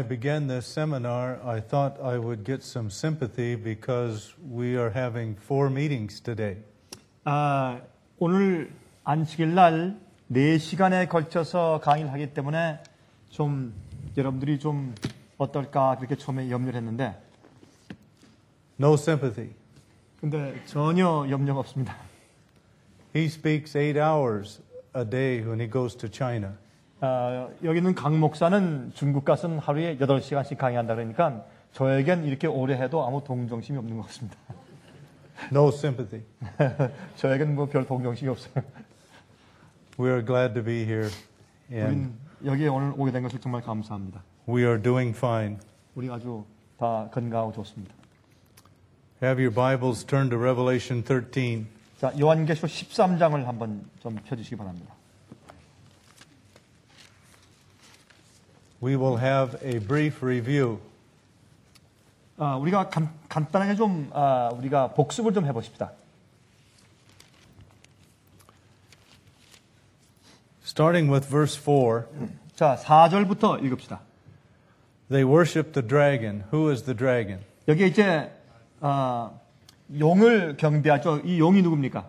I began this seminar, I thought I would get some sympathy because we are having 4 meetings today. 오늘 안식일 날 4시간에 걸쳐서 강의를 하기 때문에 좀 여러분들이 좀 어떨까 그렇게 처음에 염려를 했는데 No sympathy. 근데 전혀 염려가 없습니다. He speaks 8 hours a day when he goes to China. 여기 있는 강 목사는 중국 가서는 하루에 8시간씩 강의한다 그러니까 저에겐 이렇게 오래 해도 아무 동정심이 없는 것 같습니다. No sympathy. 저에겐 뭐 별 동정심이 없어요. We are glad to be here and 우린 여기에 오늘 오게 된 것을 정말 감사합니다. we are doing fine. 우리 아주 다 건강하고 좋습니다. Have your Bibles turned to Revelation 13. 자, 요한계시록 13장을 한번 좀 펴주시기 바랍니다. We will have a brief review. 우리가 간단하게 좀 우리가 복습을 좀 해보십시다. Starting with verse 4. 자, 4절부터 읽읍시다. They worship the dragon. Who is the dragon? 여기 이제 용을 경배하죠. 이 용이 누굽니까?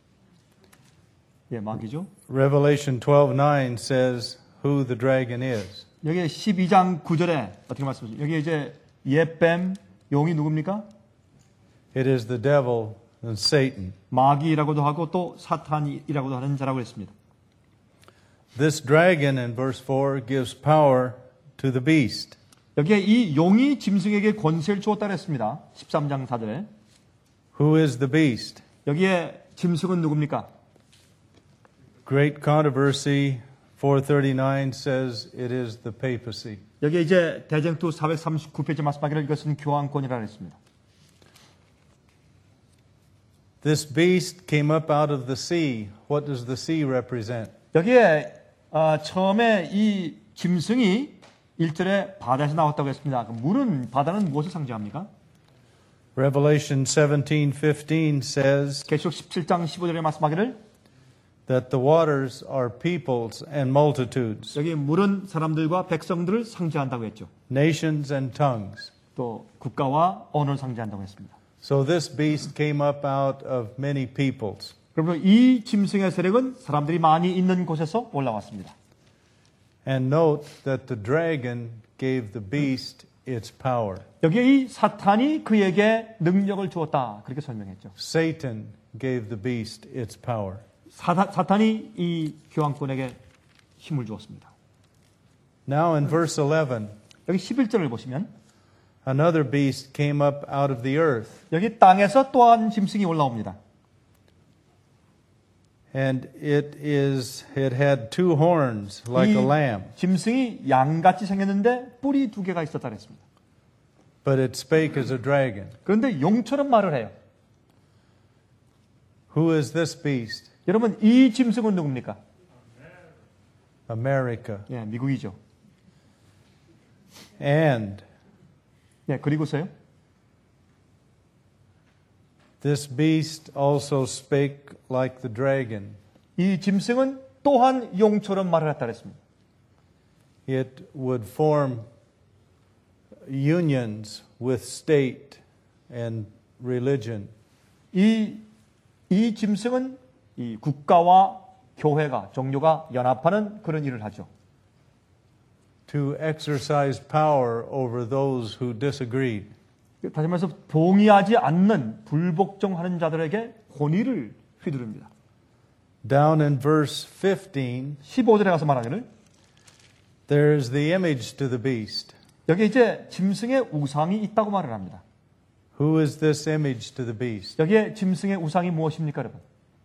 예, 마귀죠. Revelation 12:9 says who the dragon is. 여기 12장 9절에 어떻게 말씀하시죠? 여기 이제 옛뱀 용이 누굽니까? It is the devil and Satan. 마귀라고도 하고 또 사탄이라고도 하는 자라고 했습니다. This dragon in verse 4 gives power to the beast. 여기에 이 용이 짐승에게 권세를 주었다고 했습니다. 13장 4절에. Who is the beast? 여기에 짐승은 누굽니까? Great controversy 439 says it is the papacy. 여기에 이제 대쟁투 439페이지 말씀하기를 이것은 교황권이라고 했습니다. This beast came up out of the sea. What does the sea represent? 여기에 처음에 이 짐승이 1절에 바다에서 나왔다고 했습니다. 바다는 무엇을 상징합니까? Revelation 17:15 says 계시록 17장 15절에 말씀하기를 that the waters are peoples and multitudes, 여기 물은 사람들과 백성들을 상징한다고 했죠. nations and tongues. 또 국가와 언어를 상징한다고 했습니다. So this beast came up out of many peoples. 그러면 이 짐승의 세력은 사람들이 많이 있는 곳에서 올라왔습니다. And note that the dragon gave the beast its power. 여기에 이 사탄이 그에게 능력을 주었다. 그렇게 설명했죠. Satan gave the beast its power. 사탄이 이 교황권에게 힘을 주었습니다. Now in verse 11, 여기 11절을 보시면 another beast came up out of the earth. 여기 땅에서 또한 짐승이 올라옵니다. And it had 2 horns like a lamb, 짐승이 양같이 생겼는데 뿔이 2개가 있었다 그랬습니다. but it spake as a dragon. 그런데 용처럼 말을 해요. Who is this beast? 여러분 이 짐승은 누굽니까? America. 예, 미국이죠. And 예, 그리고서요. this beast also spake like the dragon. 이 짐승은 또한 용처럼 말을 했다 그랬습니다. It would form unions with state and religion. 이 짐승은 이 국가와 교회가 종교가 연합하는 그런 일을 하죠. To exercise power over those who disagreed. 다시 말해서 동의하지 않는 불복종하는 자들에게 권위를 휘두릅니다. Down in verse 15, 15절에 가서 말하기를 there's the image to the beast. 여기 이제 짐승의 우상이 있다고 말을 합니다. Who is this image to the beast? 여기에 짐승의 우상이 무엇입니까, 여러분?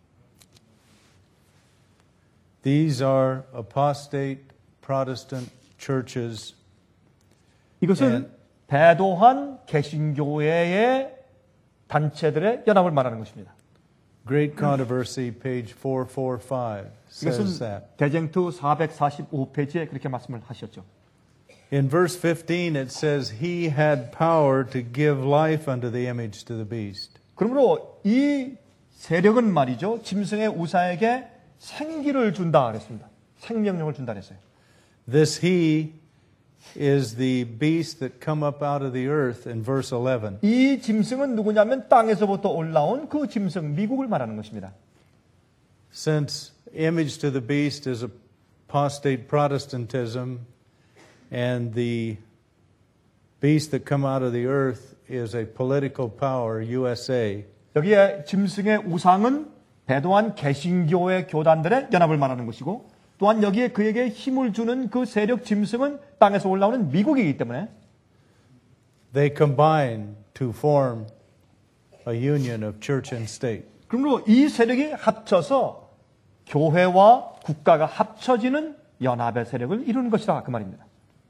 These are apostate Protestant churches. 이것은 배도한 개신교회의 단체들의 연합을 말하는 것입니다. Great Controversy, page 445, says 이것은 that. 대쟁투 445페이지에 그렇게 말씀을 하셨죠. In verse 15, it says, He had power to give life unto the image to the beast. 그러므로 이 세력은 말이죠. 짐승의 우상에게 생기를 준다 그랬습니다. 생명력을 준다 그랬어요. This He is the beast that come up out of the earth in verse 11. 이 짐승은 누구냐면 땅에서부터 올라온 그 짐승, 미국을 말하는 것입니다. Since image to the beast is apostate Protestantism, and the beast that come out of the earth is a political power, USA. 여기에 짐승의 우상은 배도한 개신교의 교단들의 연합을 말하는 것이고 또한 여기에 그에게 힘을 주는 그 세력 짐승은 땅에서 올라오는 미국이기 때문에 They combine to form a union of church and state. 그러므로 이 세력이 합쳐서 교회와 국가가 합쳐지는 연합의 세력을 이루는 것이다 그 말입니다.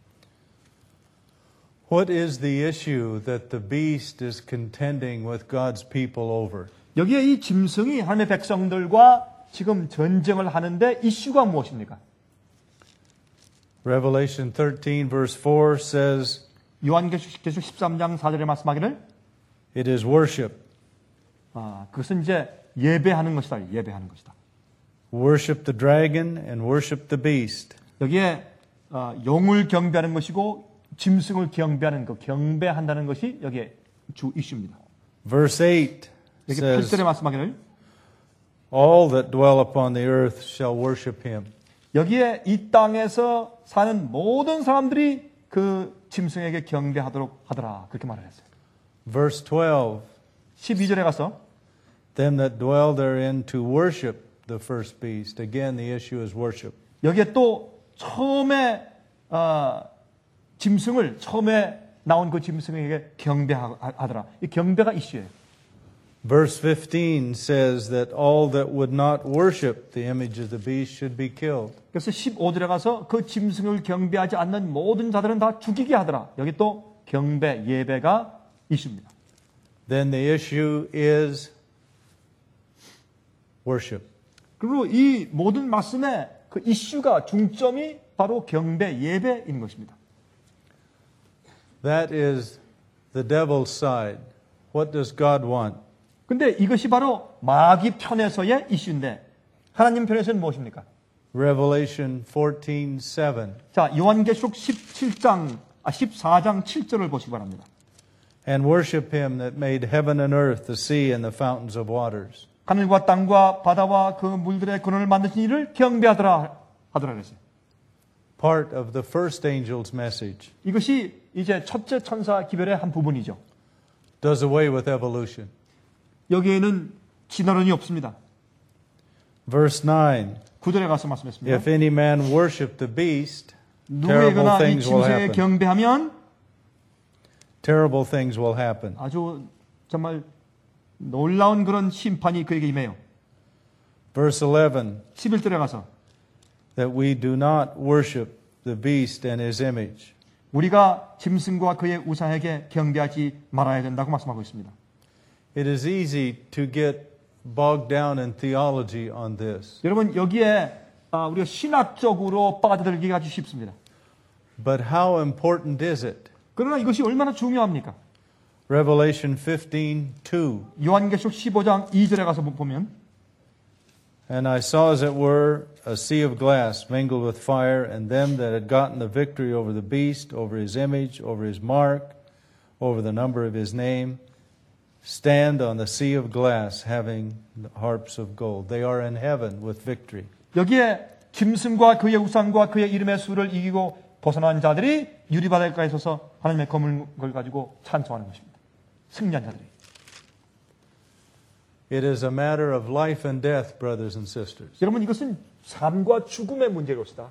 What is the issue that the beast is contending with God's people over? 여기에 이 짐승이 하나님의 백성들과 지금 전쟁을 하는데 이슈가 무엇입니까? Revelation 13 verse 4 says 요한계시록 13장 4절에 말씀하기를 it is worship. 그것은 이제 예배하는 것이다. 예배하는 것이다. Worship the dragon and worship the beast. 여기에 용을 경배하는 것이고 짐승을 경배하는 그 경배한다는 것이 여기에 주 이슈입니다. Verse 8 여기 says 8절에 말씀하기를 all that dwell upon the earth shall worship him. 여기에 이 땅에서 사는 모든 사람들이 그 짐승에게 경배하도록 하더라. 그렇게 말을 했어요. Verse 12 12절에 가서 them that dwell therein to worship the first beast. Again the issue is worship. 여기에 또 처음에 짐승을 처음에 나온 그 짐승에게 경배하더라. 이 경배가 이슈예요. Verse 15 says that all that would not worship the image of the beast should be killed. 그래서 15절에 가서 그 짐승을 경배하지 않는 모든 자들은 다 죽이게 하더라. 여기 또 경배, 예배가 이슈입니다. Then the issue is worship. 그리고 이 모든 말씀의 그 이슈가 중점이 바로 경배, 예배인 것입니다. That is the devil's side. What does God want? 근데 이것이 바로 마귀 편에서의 이슈인데 하나님 편에서는 무엇입니까? Revelation 14:7. 자, 요한계시록 14장 7절을 보시기 바랍니다. And worship him that made heaven and earth, the sea and the fountains of waters. 하늘과 땅과 바다와 그 물들의 근원을 만드신 이를 경배하더라 하더라 그랬어요. Part of the first angel's message. 이것이 이제 첫째 천사 기별의 한 부분이죠. Does away with evolution. 여기에는 진화론이 없습니다. Verse 9. 9절에 가서 말씀했습니다. If any man worship the beast, 누구에게나 terrible 이 things will 짐승에 happen. 경배하면 Terrible things will happen. 아주 정말 놀라운 그런 심판이 그에게 임해요. Verse 11. 11절에 가서 That we do not worship the beast and his image. 우리가 짐승과 그의 우상에게 경배하지 말아야 된다고 말씀하고 있습니다. It is easy to get bogged down in theology on this. 여러분 여기에 우리가 신학적으로 빠져들기가 아주 쉽습니다. But how important is it? 그러나 이것이 얼마나 중요합니까? Revelation 15:2. 요한계시록 15장 2절에 가서 보면 And I saw as it were a sea of glass mingled with fire, and them that had gotten the victory over the beast, over his image, over his mark, over the number of his name, stand on the sea of glass having harps of gold. They are in heaven with victory. 여기에 짐승과 그의 우상과 그의 이름의 수를 이기고 벗어난 자들이 유리바닷가에 서서 하나님의 검을 가지고 찬송하는 것입니다. 승리한 자들이. It is a matter of life and death, brothers and sisters. 여러분 이것은 삶과 죽음의 문제로시다.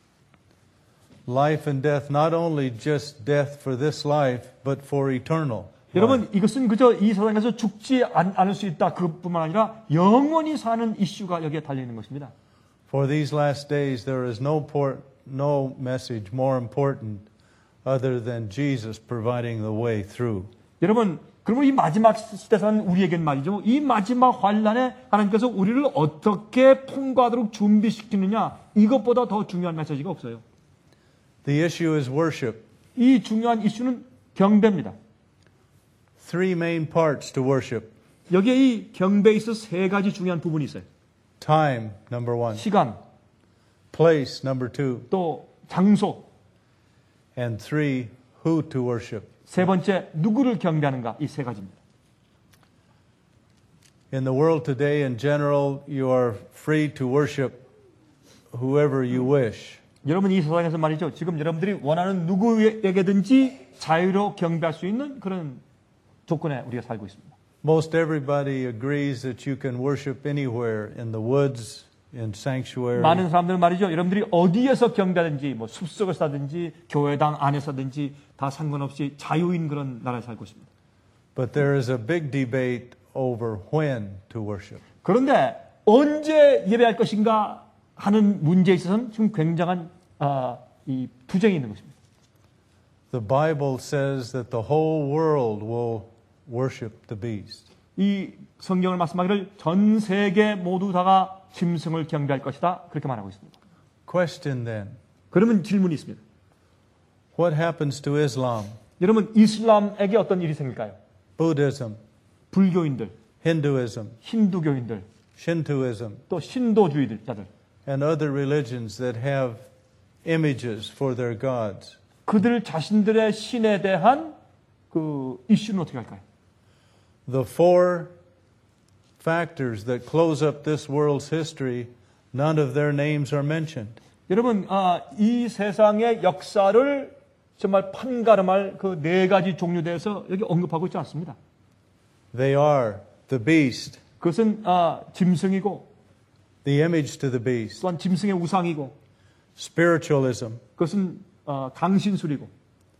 Life and death, not only just death for this life, but for eternal. 여러분 이것은 그저 이 세상에서 죽지 않을 수 있다 그뿐만 아니라 영원히 사는 이슈가 여기에 달려 있는 것입니다. For these last days, there is no message more important other than Jesus providing the way through. 여러분 그러면 이 마지막 시대에서는 우리에겐 말이죠. 이 마지막 환란에 하나님께서 우리를 어떻게 통과하도록 준비시키느냐 이것보다 더 중요한 메시지가 없어요. The issue is worship. 이 중요한 이슈는 경배입니다. Three main parts to worship. 여기에 이 경배에 있어 세 가지 중요한 부분이 있어요. Time, number one. 시간, Place, number two. 또 장소. and 3, who to worship. 세 번째, 누구를 경배하는가? 이 세 가지입니다. In the world today, in general, you are free to worship whoever you wish. 여러분 이 세상에서 말이죠. 지금 여러분들이 원하는 누구에게든지 자유로 경배할 수 있는 그런 조건에 우리가 살고 있습니다. Most everybody agrees that you can worship anywhere, in the woods, in sanctuary. 많은 사람들은 말이죠. 여러분들이 어디에서 경배하든지 뭐 숲속에서 하든지 교회당 안에서 하든지 다 상관없이 자유인 그런 나라에 살고 있습니다. But there is a big debate over when to worship. 그런데 언제 예배할 것인가 하는 문제에 있어서는 지금 굉장한 이 투쟁이 있는 것입니다. The Bible says that the whole world will worship the beast. 이 성경을 말씀하기를 전 세계 모두 다가 짐승을 경배할 것이다. 그렇게 말하고 있습니다. Question then, 그러면 질문이 있습니다. what happens to Islam, 여러분 이슬람에게 어떤 일이 생길까요? Buddhism, 불교인들, Hinduism, 힌두교인들, Shintoism, 또 신도주의들 자들 and other religions that have images for their gods? 그들 자신들의 신에 대한 그 이슈는 어떻게 할까요? The 4 factors that close up this world's history, none of their names are mentioned. 여러분 이 세상의 역사를 정말 판가름할 그 4가지 종류에 대해서 여기 언급하고 있지 않습니다. They are the beast, 그것은 짐승이고 the image to the beast, 또한 짐승의 우상이고 spiritualism, 그것은 강신술이고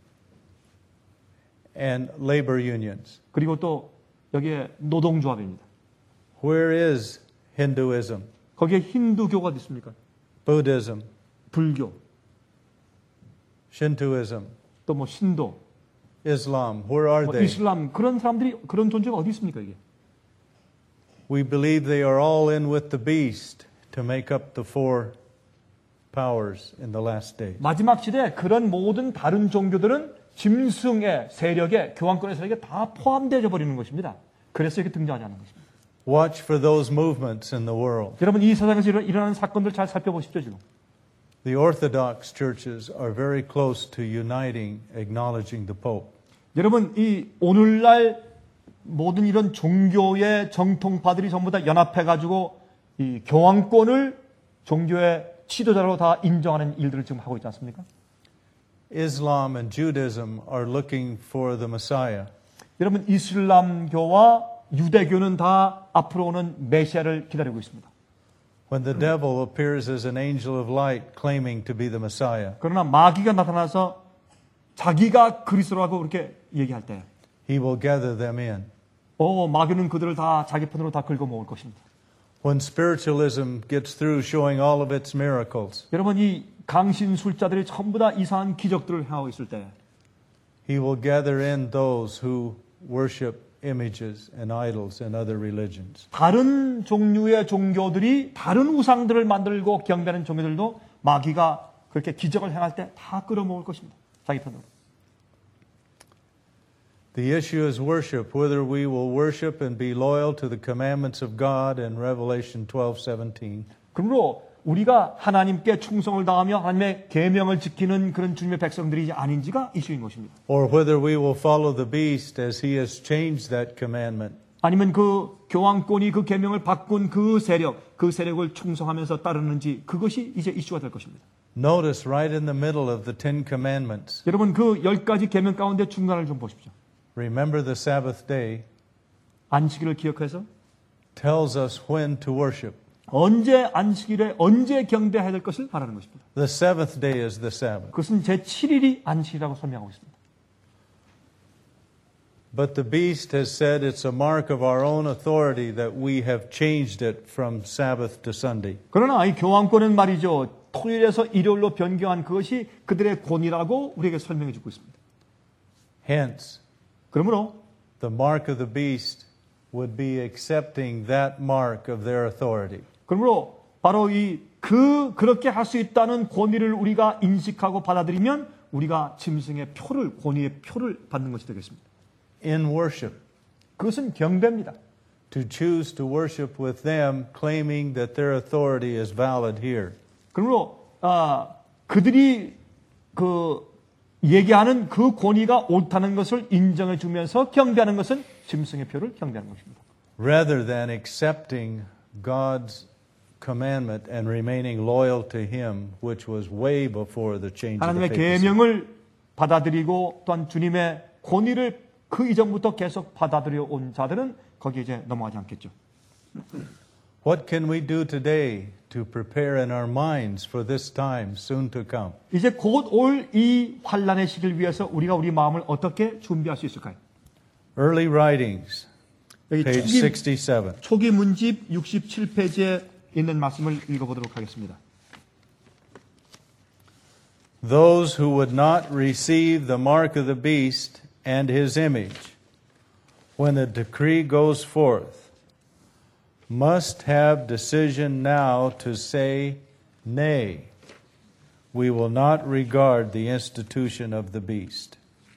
and labor unions. 그리고 또 여기에 노동조합입니다. Where is Hinduism, 거기에 힌두교가 어디 있습니까? Buddhism, 불교, Shintoism, 또 뭐 신도, Islam? Where are 뭐 they? 이슬람 그런 사람들이 그런 존재가 어디 있습니까 이게? We believe they are all in with the beast to make up the 4 powers in the last days. 마지막 시대에 그런 모든 다른 종교들은 짐승의 세력에 교황권의 세력에 다 포함되어 버리는 것입니다. 그래서 이렇게 등장하지 않는 것입니다. Watch for those movements in the world. 여러분 이 세상에서 일어나는 사건들 잘 살펴보십시오 지금. The Orthodox churches are very close to uniting, acknowledging the Pope. 여러분 이 오늘날 모든 이런 종교의 정통파들이 전부 다 연합해 가지고 이 교황권을 종교의 지도자로 다 인정하는 일들을 지금 하고 있지 않습니까? Islam and Judaism are looking for the Messiah. 여러분 이슬람교와 유대교는 다 앞으로 오는 메시아를 기다리고 있습니다. When the devil appears as an angel of light claiming to be the Messiah, 그러나 마귀가 나타나서 자기가 그리스도라고 그렇게 얘기할 때 he will gather them in. 마귀는 그들을 다 자기 편으로 다 긁어모을 것입니다. When spiritualism gets through showing all of its miracles, 여러분 이 강신술자들이 전부 다 이상한 기적들을 하고 있을 때 he will gather in those who worship images and idols in other religions. 다른 종류의 종교들이 다른 우상들을 만들고 경배하는 종교들도 마귀가 그렇게 기적을 행할 때 다 끌어모을 것입니다. 자기 편으로. The issue is worship, whether we will worship and be loyal to the commandments of God in Revelation 12:17. 그러므로 우리가 하나님께 충성을 다하며 하나님의 계명을 지키는 그런 주님의 백성들이 아닌지가 이슈인 것입니다. Or whether we will follow the beast as he has changed that commandment. 아니면 그 교황권이 그 계명을 바꾼 그 세력을 충성하면서 따르는지 그것이 이제 이슈가 될 것입니다. Notice right in the middle of the 10 commandments. 여러분 그 10가지 계명 가운데 중간을 좀 보십시오. Remember the Sabbath day 안식일을 기억해서 tells us when to worship. 언제 안식일에 언제 경배해야 될 것을 말하는 것입니다. The seventh day is the Sabbath. 그것은 제7일이 안식이라고 설명하고 있습니다. But the beast has said it's a mark of our own authority that we have changed it from Sabbath to Sunday. 그러나 이 교황권은 말이죠. 토요일에서 일요일로 변경한 그것이 그들의 권위라고 우리에게 설명해 주고 있습니다. Hence, 그러므로 the mark of the beast would be accepting that mark of their authority. 그러므로 바로 그렇게 할 수 있다는 권위를 우리가 인식하고 받아들이면 우리가 짐승의 권위의 표를 받는 것이 되겠습니다. In worship, 그것은 경배입니다. to choose to worship with them, claiming that their authority is valid here. 그러므로 그들이 얘기하는 그 권위가 옳다는 것을 인정해 주면서 경배하는 것은 짐승의 표를 경배하는 것입니다. Rather than accepting God's commandment and remaining loyal to Him, which was way before the change of the 하나님의 papacy. 계명을 받아들이고 또한 주님의 권위를 그 이전부터 계속 받아들여 온 자들은 거기에 이제 넘어가지 않겠죠. What can we do today to prepare in our minds for this time soon to come? 이제 곧 올 이 환란의 시기를 위해서 우리가 우리 마음을 어떻게 준비할 수 있을까요? Early Writings, 여기 page 67. 초기 문집 67페이지에 있는 말씀을 읽어보도록 하겠습니다. Those who would not receive the mark of the beast and his image, when the decree goes forth, must have decision now to say, Nay, we will not regard the institution of the beast.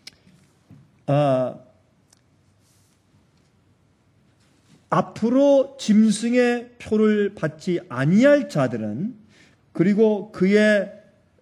앞으로 짐승의 표를 받지 아니할 자들은 그리고 그의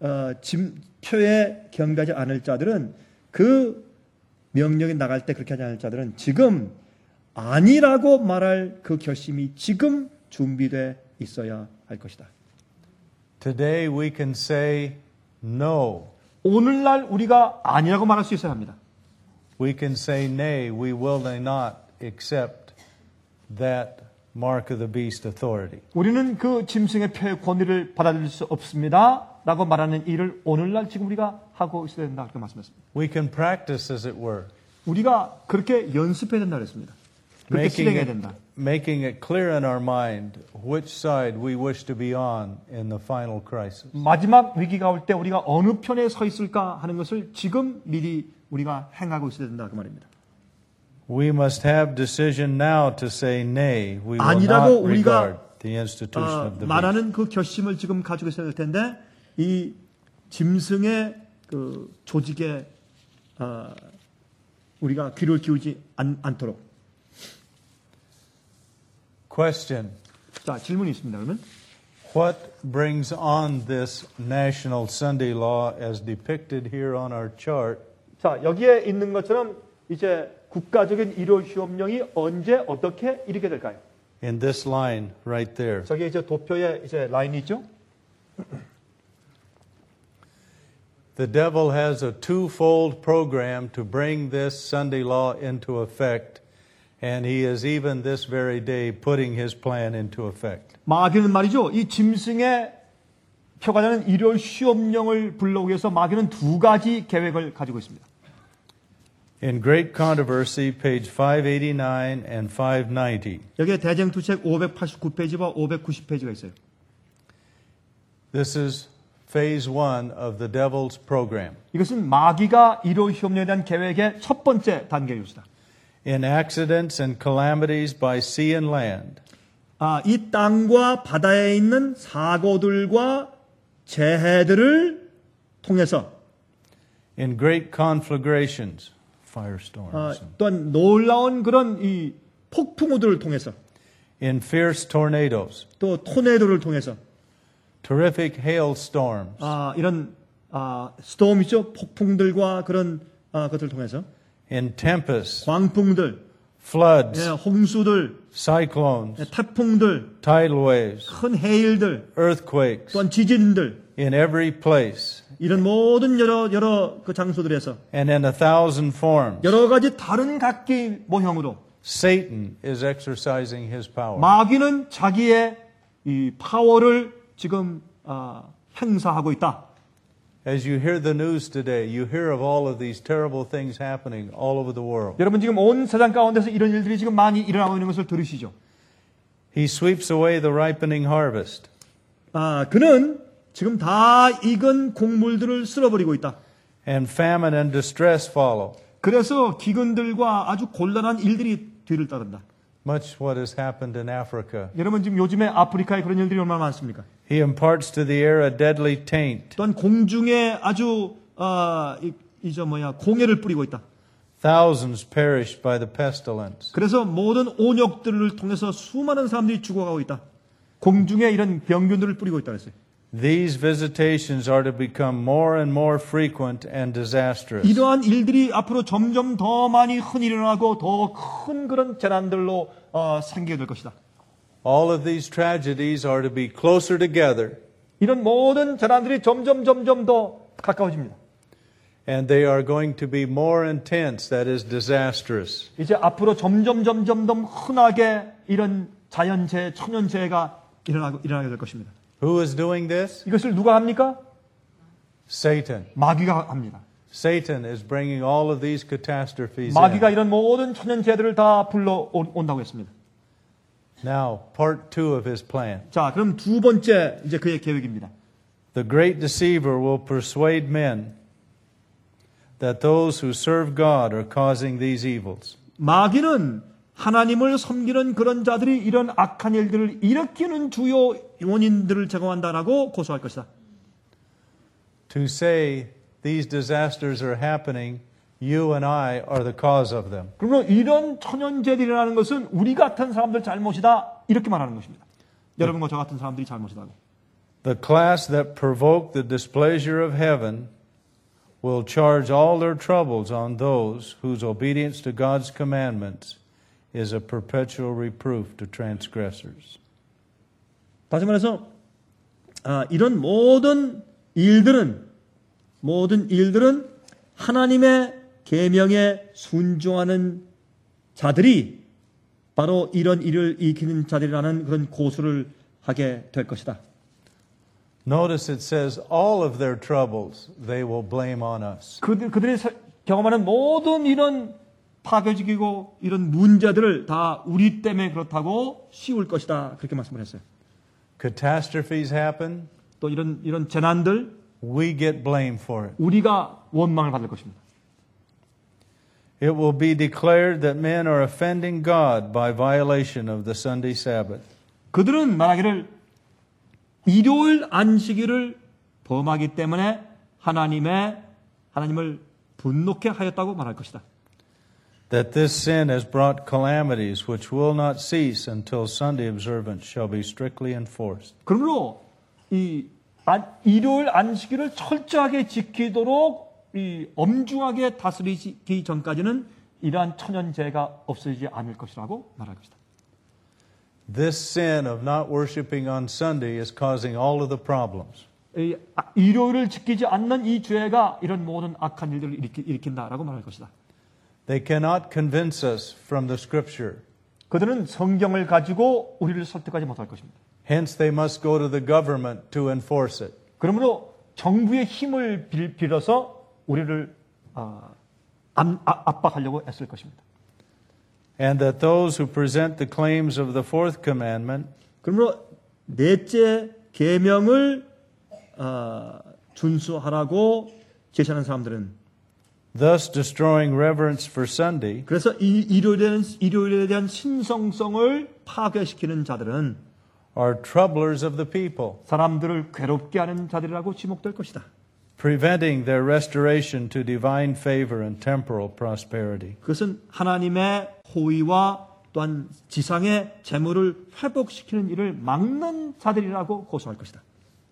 표에 경배하지 않을 자들은 그 명령이 나갈 때 그렇게 하지 않을 자들은 지금 아니라고 말할 그 결심이 지금 준비되어 있어야 할 것이다. Today we can say no. 오늘날 우리가 아니라고 말할 수 있어야 합니다. We can say nay, we will not accept that mark of the beast authority. 우리는 그 짐승의 표의 권위를 받아들일 수 없습니다. 라고 말하는 일을 오늘날 지금 우리가 하고 있어야 된다. 그렇게 말씀했습니다. We can practice as it were. 우리가 그렇게 연습해야 된다 그랬습니다. 그렇게 실행해야 된다. Making it clear in our mind which side we wish to be on in the final crisis. 마지막 위기가 올 때 우리가 어느 편에 서 있을까 하는 것을 지금 미리 우리가 행하고 있어야 된다. 그 말입니다. We must have decision now to say nay. We will 아니라고 not 우리가 regard the institution of the beast. 말하는 그 결심을 지금 가지고 있어야 될 텐데 이 짐승의 그 조직에 우리가 귀를 기울지 않도록. Question. 자, 질문이 있습니다. 그러면 What brings on this national Sunday law as depicted here on our chart? 자, 여기에 있는 것처럼 이제 국가적인 일요 시험령이 언제 어떻게 이르게 될까요? In this line right there. 저기 이제 도표에 이제 라인이 있죠? The devil has a twofold program to bring this Sunday law into effect, and he is even this very day putting his plan into effect. 마귀는 말이죠. 이 짐승의 표가 되는 일요 시험령을 불러오기 위해서 마귀는 두 가지 계획을 가지고 있습니다. In Great Controversy, page 589 and 590. 여기에 대쟁투책 589페이지와 590페이지가 있어요. This is phase 1 of the devil's program. 이것은 마귀가 일요 시험령에 대한 계획의 첫 번째 단계입니다. In accidents and calamities by sea and land, 이 땅과 바다에 있는 사고들과 재해들을 통해서 in great conflagrations, firestorms, 또한 놀라운 그런 이 폭풍우들을 통해서 in fierce tornadoes, 또 토네이도를 통해서 terrific hailstorms, 이런 스톰이죠. 폭풍들과 그런 것들을 통해서 in tempests, 광풍들, floods, 홍수들, cyclones, 태풍들, tidal waves, 큰 해일들, earthquakes, 또한 지진들, in every place, 이런 모든 여러 그 장소들에서 and in 1,000 forms. 여러 가지 다른 각기 모형으로 Satan is exercising his power. 마귀는 자기의 이 파워를 지금 행사하고 있다. As you hear the news today, you hear of all of these terrible things happening all over the world. 여러분 지금 온 세상 가운데서 이런 일들이 지금 많이 일어나고 있는 것을 들으시죠? He sweeps away the ripening harvest. 그는 지금 다 익은 곡물들을 쓸어버리고 있다. And famine and distress follow. 그래서 기근들과 아주 곤란한 일들이 뒤를 따른다. Much what has happened in Africa. 여러분 지금 요즘에 아프리카에 그런 일들이 얼마나 많습니까? He imparts to the air a deadly taint. 또한 공중에 아주 공해를 뿌리고 있다. Thousands perished by the pestilence. 그래서 모든 온역들을 통해서 수많은 사람들이 죽어가고 있다. 공중에 이런 병균들을 뿌리고 있다 그랬어요. These visitations are to become more and more frequent and disastrous. 이러한 일들이 앞으로 점점 더 많이 흔히 일어나고 더 큰 그런 재난들로 생기게 될 것이다. All of these tragedies are to be closer together. 이런 모든 재난들이 점점 더 가까워집니다. And they are going to be more intense, that is disastrous. 이제 앞으로 점점 더 흔하게 이런 자연재해, 천연재해가 일어나게 될 것입니다. Who is doing this? 이것을 누가 합니까? Satan. 마귀가 합니다. Satan is bringing all of these catastrophes 마귀가 in. 이런 모든 천연재해들을 다 불러온다고 했습니다. Now, part 2 of his plan. 자, 그럼 두 번째 이제 그의 계획입니다. The great deceiver will persuade men that those who serve God are causing these evils. 마귀는 하나님을 섬기는 그런 자들이 이런 악한 일들을 일으키는 주요 원인들을 제공한다라고 고소할 것이다. To say these disasters are happening, you and I are the cause of them. 그러므로 이런 천연재해들이 일어나는 것은 우리 같은 사람들 잘못이다 이렇게 말하는 것입니다. 여러분과 저 같은 사람들이 잘못이다고. The class that provoked the displeasure of heaven will charge all their troubles on those whose obedience to God's commandments is a perpetual reproof to transgressors. 다시 말해서 이런 모든 일들은 하나님의 계명에 순종하는 자들이 바로 이런 일을 일으키는 자들이라는 그런 고소를 하게 될 것이다. Notice it says all of their troubles they will blame on us. 그들이 경험하는 모든 이런 파괴적이고 이런 문제들을 다 우리 때문에 그렇다고 씌울 것이다. 그렇게 말씀을 했어요. Catastrophes happen, 또 이런 재난들 we get blamed for it. 우리가 원망을 받을 것입니다. It will be declared that men are offending God by violation of the Sunday Sabbath. 그들은 말하기를 일요일 안식일을 범하기 때문에 하나님을 분노케 하였다고 말할 것이다. That this sin has brought calamities which will not cease until Sunday observance shall be strictly enforced. 그러므로 이 일요일 안식일을 철저하게 지키도록 이 엄중하게 다스리기 전까지는 이러한 천연재해가 없어지지 않을 것이라고 말할 것이다. This sin of not worshiping on Sunday is causing all of the problems. 일요일을 지키지 않는 이 죄가 이런 모든 악한 일들을 일으킨다라고 말할 것이다. They cannot convince us from the Scripture. 그들은 성경을 가지고 우리를 설득하지 못할 것입니다. Hence, they must go to the government to enforce it. 그러므로 정부의 힘을 빌어서 우리를 압박하려고 애쓸 것입니다. And that those who present the claims of the fourth commandment 그러므로 넷째 계명을 준수하라고 제시하는 사람들은 thus destroying reverence for Sunday 그래서 이 일요일에 대한 신성성을 파괴시키는 자들은 are troublers of the people, 사람들을 괴롭게 하는 자들이라고 지목될 것이다. preventing their restoration to divine favor and temporal prosperity. 그것은 하나님의 호의와 또한 지상의 재물을 회복시키는 일을 막는 자들이라고 고소할 것이다.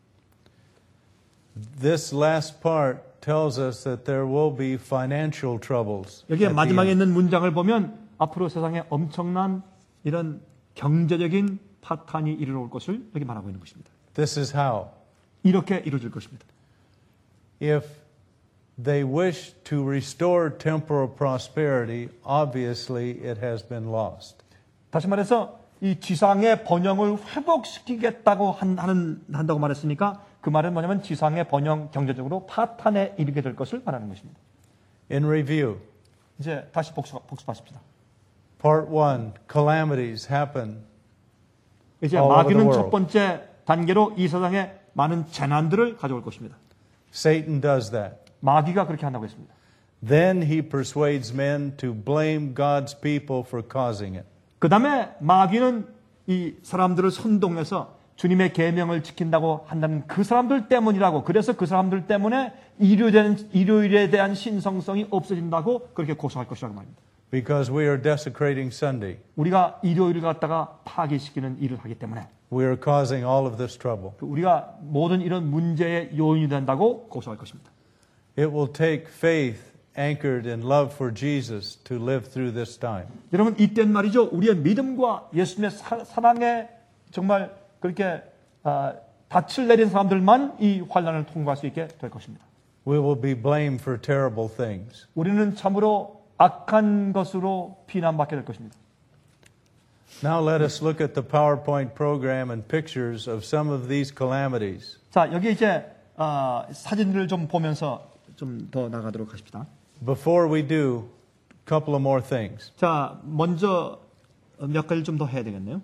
This last part tells us that there will be financial troubles. 여기에 at the 마지막에 end. 있는 문장을 보면 앞으로 세상에 엄청난 이런 경제적인 파탄이 이르러올 것을 여기 말하고 있는 것입니다. This is how. 이렇게 이루어질 것입니다. If they wish to restore temporal prosperity, obviously it has been lost. 다시 말해서 이 지상의 번영을 회복시키겠다고 한다고 말했으니까 그 말은 뭐냐면 지상의 번영 경제적으로 파탄에 이르게 될 것을 말하는 것입니다. In review, 이제 다시 복습하십시다. part 1, calamities happen. 이제 all over the 마귀는 world. 첫 번째 단계로 이 세상에 많은 재난들을 가져올 것입니다. Satan does that. 마귀가 그렇게 한다고 했습니다. Then he persuades men to blame God's people for causing it. 그 다음에 마귀는 이 사람들을 선동해서 주님의 계명을 지킨다고 한다는 그 사람들 때문이라고, 그래서 그 사람들 때문에 일요일에 대한 신성성이 없어진다고 그렇게 고소할 것이라고 말입니다. Because we are desecrating Sunday. 우리가 일요일을 갖다가 파괴시키는 일을 하기 때문에. we are causing all of this trouble. 우리가 모든 이런 문제의 요인이 된다고 고소할 것입니다. It will take faith anchored in love for Jesus to live through this time. 여러분 이때는 말이죠. 우리의 믿음과 예수님의 사랑에 정말 그렇게 닻을 내린 사람들만 이 환난을 통과할 수 있게 될 것입니다. We will be blamed for terrible things. 우리는 참으로 악한 것으로 비난받게 될 것입니다. Now let us look at the PowerPoint program and pictures of some of these calamities. 자, 여기 이제 사진들을 좀 보면서 좀 더 나가도록 하십시다. Before we do, a couple of more things. 자, 먼저 몇 가지 좀 더 해야 되겠네요.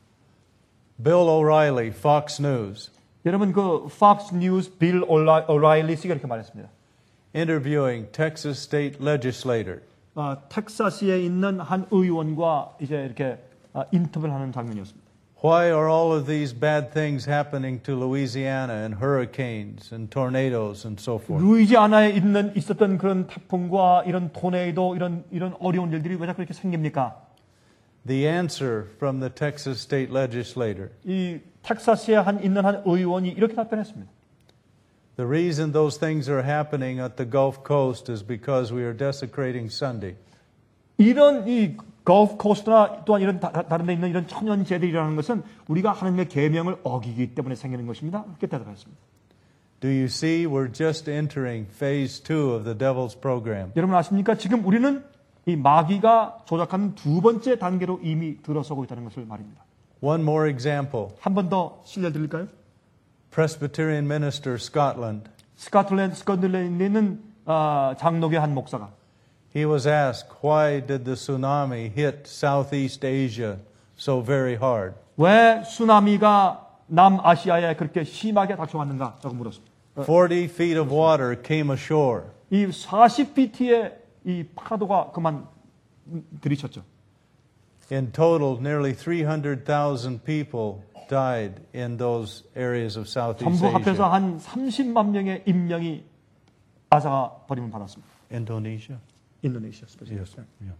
Bill O'Reilly, Fox News, 여러분 그 Fox News 빌 오라일리 씨가 이렇게 말했습니다. interviewing Texas state legislator. 텍사스에 있는 한 의원과 이제 이렇게 인터뷰를 하는 장면이었습니다. Why are all of these bad things happening to Louisiana and hurricanes and tornadoes and so forth? 루이지아나에 있었던 그런 태풍과 이런 토네이도 이런 어려운 일들이 왜 자꾸 이렇게 생깁니까? The answer from the Texas state legislator. 이 텍사스에 있는 한 의원이 이렇게 답변했습니다. The reason those things are happening at the Gulf Coast is because we are desecrating Sunday. 이런 이 걸프 코스트나 또한 이런 다른 데 있는 이런 천연 제들이라는 것은 우리가 하나님의 계명을 어기기 때문에 생기는 것입니다. 그렇게 대답했습니다. Do you see we're just entering phase 2 of the devil's program? 여러분 아십니까? 지금 우리는 이 마귀가 조작하는 두 번째 단계로 이미 들어서고 있다는 것을 말입니다. One more example. 한 번 더 실려드릴까요? Presbyterian minister Scotland. 스코틀랜드에 있는 장로교 한 목사가 He was asked, why did the tsunami hit Southeast Asia so very hard? 왜 쓰나미가 남아시아에 그렇게 심하게 닥쳐왔는가? 라고 물었습니다. 40 feet of water came ashore. 이 40피트의 이 파도가 그만 들이쳤죠. In total, nearly 300,000 people died in those areas of Southeast 전부 합해서 Asia. 한 30만 명의 인명이 아사가 버림을 받았습니다. Indonesia? 인도네시아. Yes. Yeah.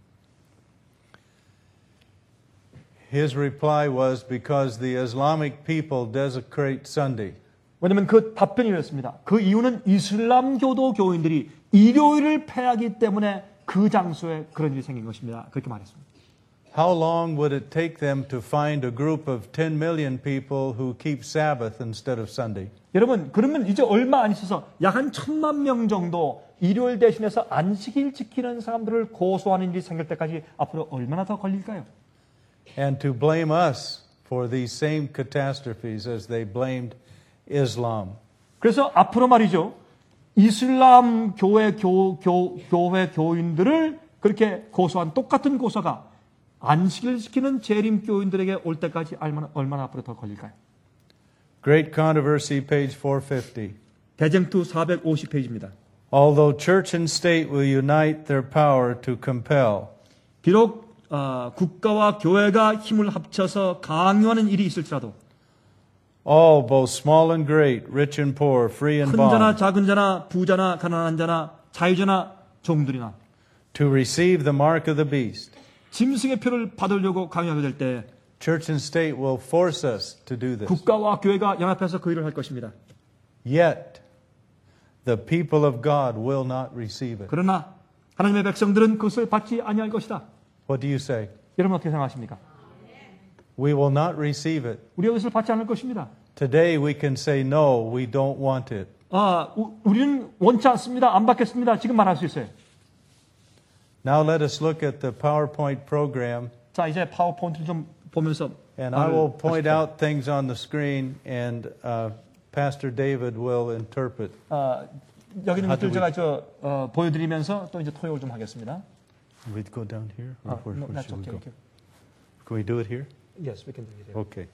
His reply was because the Islamic people desecrate Sunday. 왜냐하면 그 답변이 이랬습니다. 그 이유는 이슬람교도 교인들이 일요일을 패하기 때문에 그 장소에 그런 일이 생긴 것입니다. 그렇게 말했습니다. How long would it take them to find a group of 10 million people who keep Sabbath instead of Sunday? 여러분, 그러면 이제 얼마 안 있어서 약 한 1,000만 명 정도 일요일 대신해서 안식일 지키는 사람들을 고소하는 일이 생길 때까지 앞으로 얼마나 더 걸릴까요? And to blame us for these same catastrophes as they blamed Islam. 그래서 앞으로 말이죠. 이슬람 교회 교인들을 그렇게 고소한 똑같은 고소가 안식일 지키는 재림교인들에게 올 때까지 얼마나 앞으로 더 걸릴까요? Great Controversy, page 450. 대쟁투 450페이지입니다. Although church and state will unite their power to compel, 비록 국가와 교회가 힘을 합쳐서 강요하는 일이 있을지라도 all, both small and great, rich and poor, free and 큰 자나 bond, 작은 자나 부자나 가난한 자나 자유자나 종들이나 to receive the mark of the beast, 짐승의 표를 받으려고 강요하게 될 때 church and state will force us to do this. 국가와 교회가 연합해서 그 일을 할 것입니다. Yet, the people of God will not receive it. 그러나 하나님의 백성들은 그것을 받지 아니할 것이다. What do you say? 여러분 어떻게 생각하십니까? We will not receive it. 우리가 그것을 받지 않을 것입니다. Today we can say, no, we don't want it. 우리는 원치 않습니다. 안 받겠습니다. 지금 말할 수 있어요. Now let us look at the PowerPoint program. 자, 이제 파워포인트를 좀 보면서 And I will point out things on the screen and Pastor David will interpret. 여기 있는 것들 제가 보여드리면서 또 이제 토역을 좀 하겠습니다. We go down here? Or No, where that's should we okay. go? Can we do it here? Yes, we can do it. Here. Okay.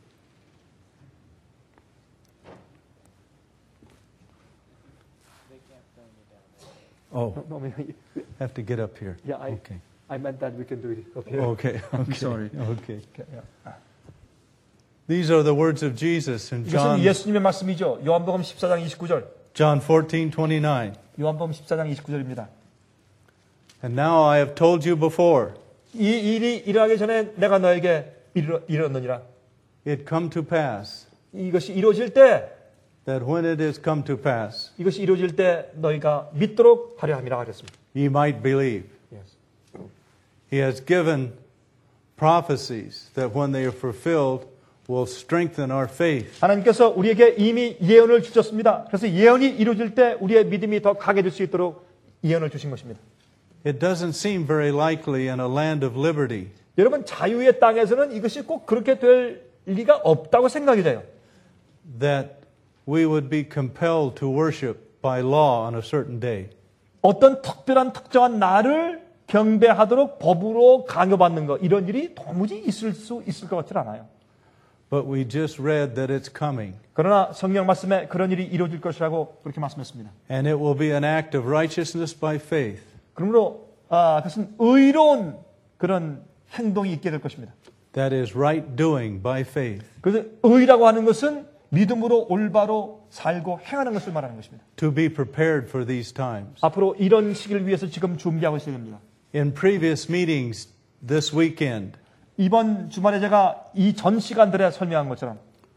Oh, No, have to get up here. yeah, Okay. I meant that we can do it up here. Okay. Okay. sorry. Okay. Okay, yeah. These are the words of Jesus in 이것은 예수님의 말씀이죠. 요한복음 14장 29절. John 14:29. 요한복음 14장 29절입니다. And now I have told you before, 이 일이 일어나기 전에 내가 너에게 이르렀느니라. it come to pass, 이것이 이루어질 때, that when it is come to pass, 이것이 이루어질 때 너희가 믿도록 하려 함이라 하셨습니다. ye might believe. Yes. He has given prophecies that when they are fulfilled will strengthen our faith. 하나님께서 우리에게 이미 예언을 주셨습니다. 그래서 예언이 이루어질 때 우리의 믿음이 더 강해질 수 있도록 예언을 주신 것입니다. It doesn't seem very likely in a land of liberty 여러분, 자유의 땅에서는 이것이 꼭 그렇게 될 리가 없다고 생각이 돼요. that we would be compelled to worship by law on a certain day. 어떤 특별한 특정한 날을 경배하도록 법으로 강요받는 것, 이런 일이 도무지 있을 수 있을 것 같지 않아요. But we just read that it's coming. 그러나 성경 말씀에 그런 일이 이루어질 것이라고 그렇게 말씀했습니다. And it will be an act of righteousness by faith. 그러므로 그것은 의로운 그런 행동이 있게 될 것입니다. That is right doing by faith. 그래서 의라고 하는 것은 믿음으로 올바로 살고 행하는 것을 말하는 것입니다. To be prepared for these times. 앞으로 이런 시기를 위해서 지금 준비하고 있어야 됩니다. In previous meetings this weekend, 이번 주말에 제가 이 전 시간들에 설명한 것처럼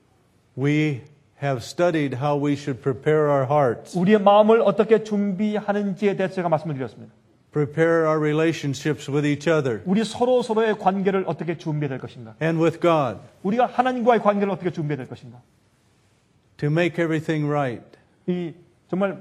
we have studied how we should prepare our hearts, 우리의 마음을 어떻게 준비하는지에 대해서 제가 말씀을 드렸습니다. prepare our relationships with each other 우리 서로의 관계를 어떻게 준비해야 될 것인가? and with God, 우리가 하나님과의 관계를 어떻게 준비해야 될 것인가? to make everything right. 이 정말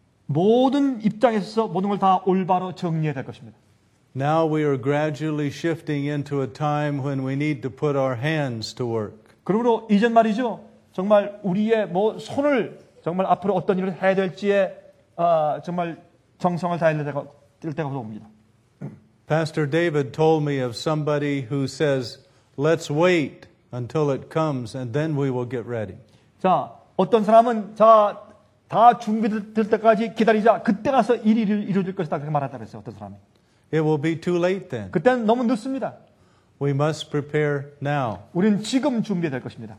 모든 입장에서 모든 걸 다 올바로 정리해야 될 것입니다. Now we are gradually shifting into a time when we need to put our hands to work. 그러므로 이전 말이죠. 정말 우리의 손을 정말 앞으로 어떤 일을 해야 될지에 정말 정성을 다해야 될 때가 옵니다. Pastor David told me of somebody who says, let's wait until it comes and then we will get ready. 자, 어떤 사람은 다 준비될 때까지 기다리자. 그때 가서 일이 이루어질 것이다. 그렇게 말한다 그랬어요. 어떤 사람이. It will be too late then. 그때는 너무 늦습니다. We must prepare now. 우리는 지금 준비해야 될 것입니다.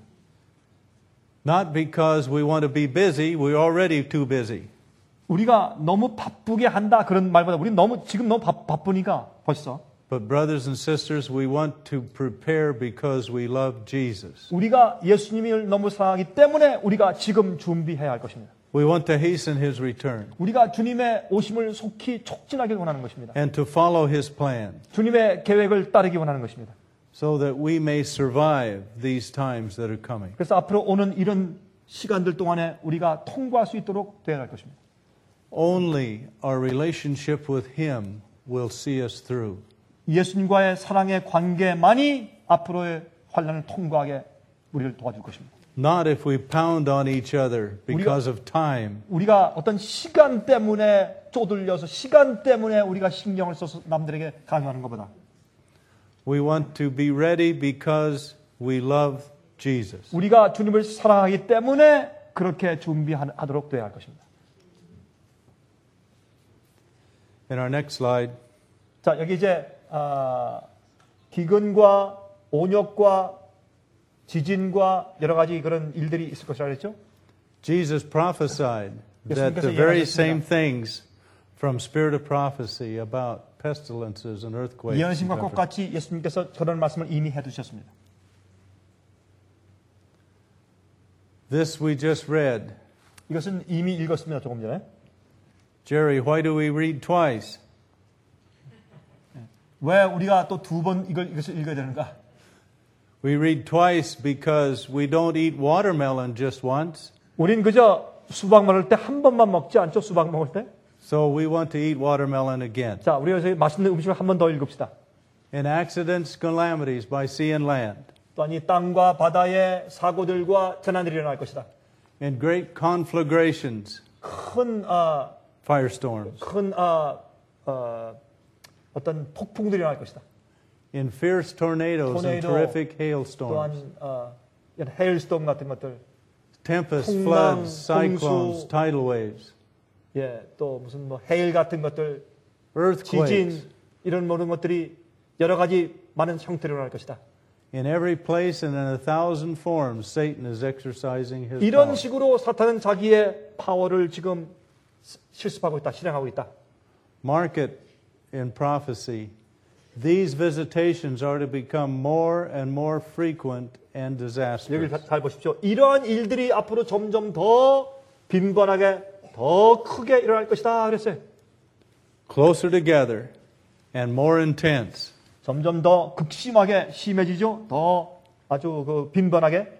Not because we want to be busy, we're already too busy. 우리가 너무 바쁘게 한다 그런 말보다 우리는 지금 너무 바쁘니까 벌써. But brothers and sisters, we want to prepare because we love Jesus. 우리가 예수님을 너무 사랑하기 때문에 우리가 지금 준비해야 할 것입니다. We want to hasten His return 우리가 주님의 오심을 속히 촉진하길 원하는 것입니다. and to follow His plan 주님의 계획을 따르기 원하는 것입니다. so that we may survive these times that are coming. 그래서 앞으로 오는 이런 시간들 동안에 우리가 통과할 수 있도록 되어야 할 것입니다. Only our relationship with Him will see us through. 예수님과의 사랑의 관계만이 앞으로의 환난을 통과하게 우리를 도와줄 것입니다. Not if we pound on each other because of time. 우리가 어떤 시간 때문에 쪼들려서 시간 때문에 우리가 신경을 써서 남들에게 강요하는 것보다 We want to be ready because we love Jesus. 우리가 주님을 사랑하기 때문에 그렇게 준비하도록 되어야 할 것입니다. In our next slide, 자, 여기 이제 기근과 온역과 지진과 여러 가지 그런 일들이 있을 것이라고 그랬죠? Jesus prophesied that the very same things from spirit of prophecy about pestilences and earthquakes. 예언심과 똑같이 예수님께서 그런 말씀을 이미 해두셨습니다. This we just read. 이것은 이미 읽었습니다. 조금 전에. Jerry, why do we read twice? 왜 우리가 또 두 번 이것을 읽어야 되는가? We read twice because we don't eat watermelon just once. 우린 그저 수박 먹을 때 한 번만 먹지 않죠? 수박 먹을 때? So we want to eat watermelon again. 자, 우리가 여기서 맛있는 음식을 한 번 더 읽읍시다. In accidents, calamities by sea and land. 또한 이 땅과 바다의 사고들과 재난들이 일어날 것이다. In great conflagrations, 큰 firestorms. 어떤 폭풍들이 일어날 것이다. In fierce tornadoes and terrific hailstorms. 또한 헤일스톰 같은 것들. Tempests, 풍랑, floods, cyclones, 홍수, tidal waves. 예, 또 무슨 헤일 같은 것들, Earthquakes. 지진 이런 모든 것들이 여러 가지 많은 형태로 일어날 것이다. In every place and in 1,000 forms, Satan is exercising his 이런 power. 식으로 사탄은 자기의 파워를 지금 실습하고 있다, 실행하고 있다. Mark it in prophecy These visitations are to become more and more frequent and 여기 disastrous. 잘 보십시오. 이러한 일들이 앞으로 점점 더 빈번하게 더 크게 일어날 것이다 그랬어요. Closer together and more intense. 점점 더 극심하게 심해지죠. 더 아주 그 빈번하게.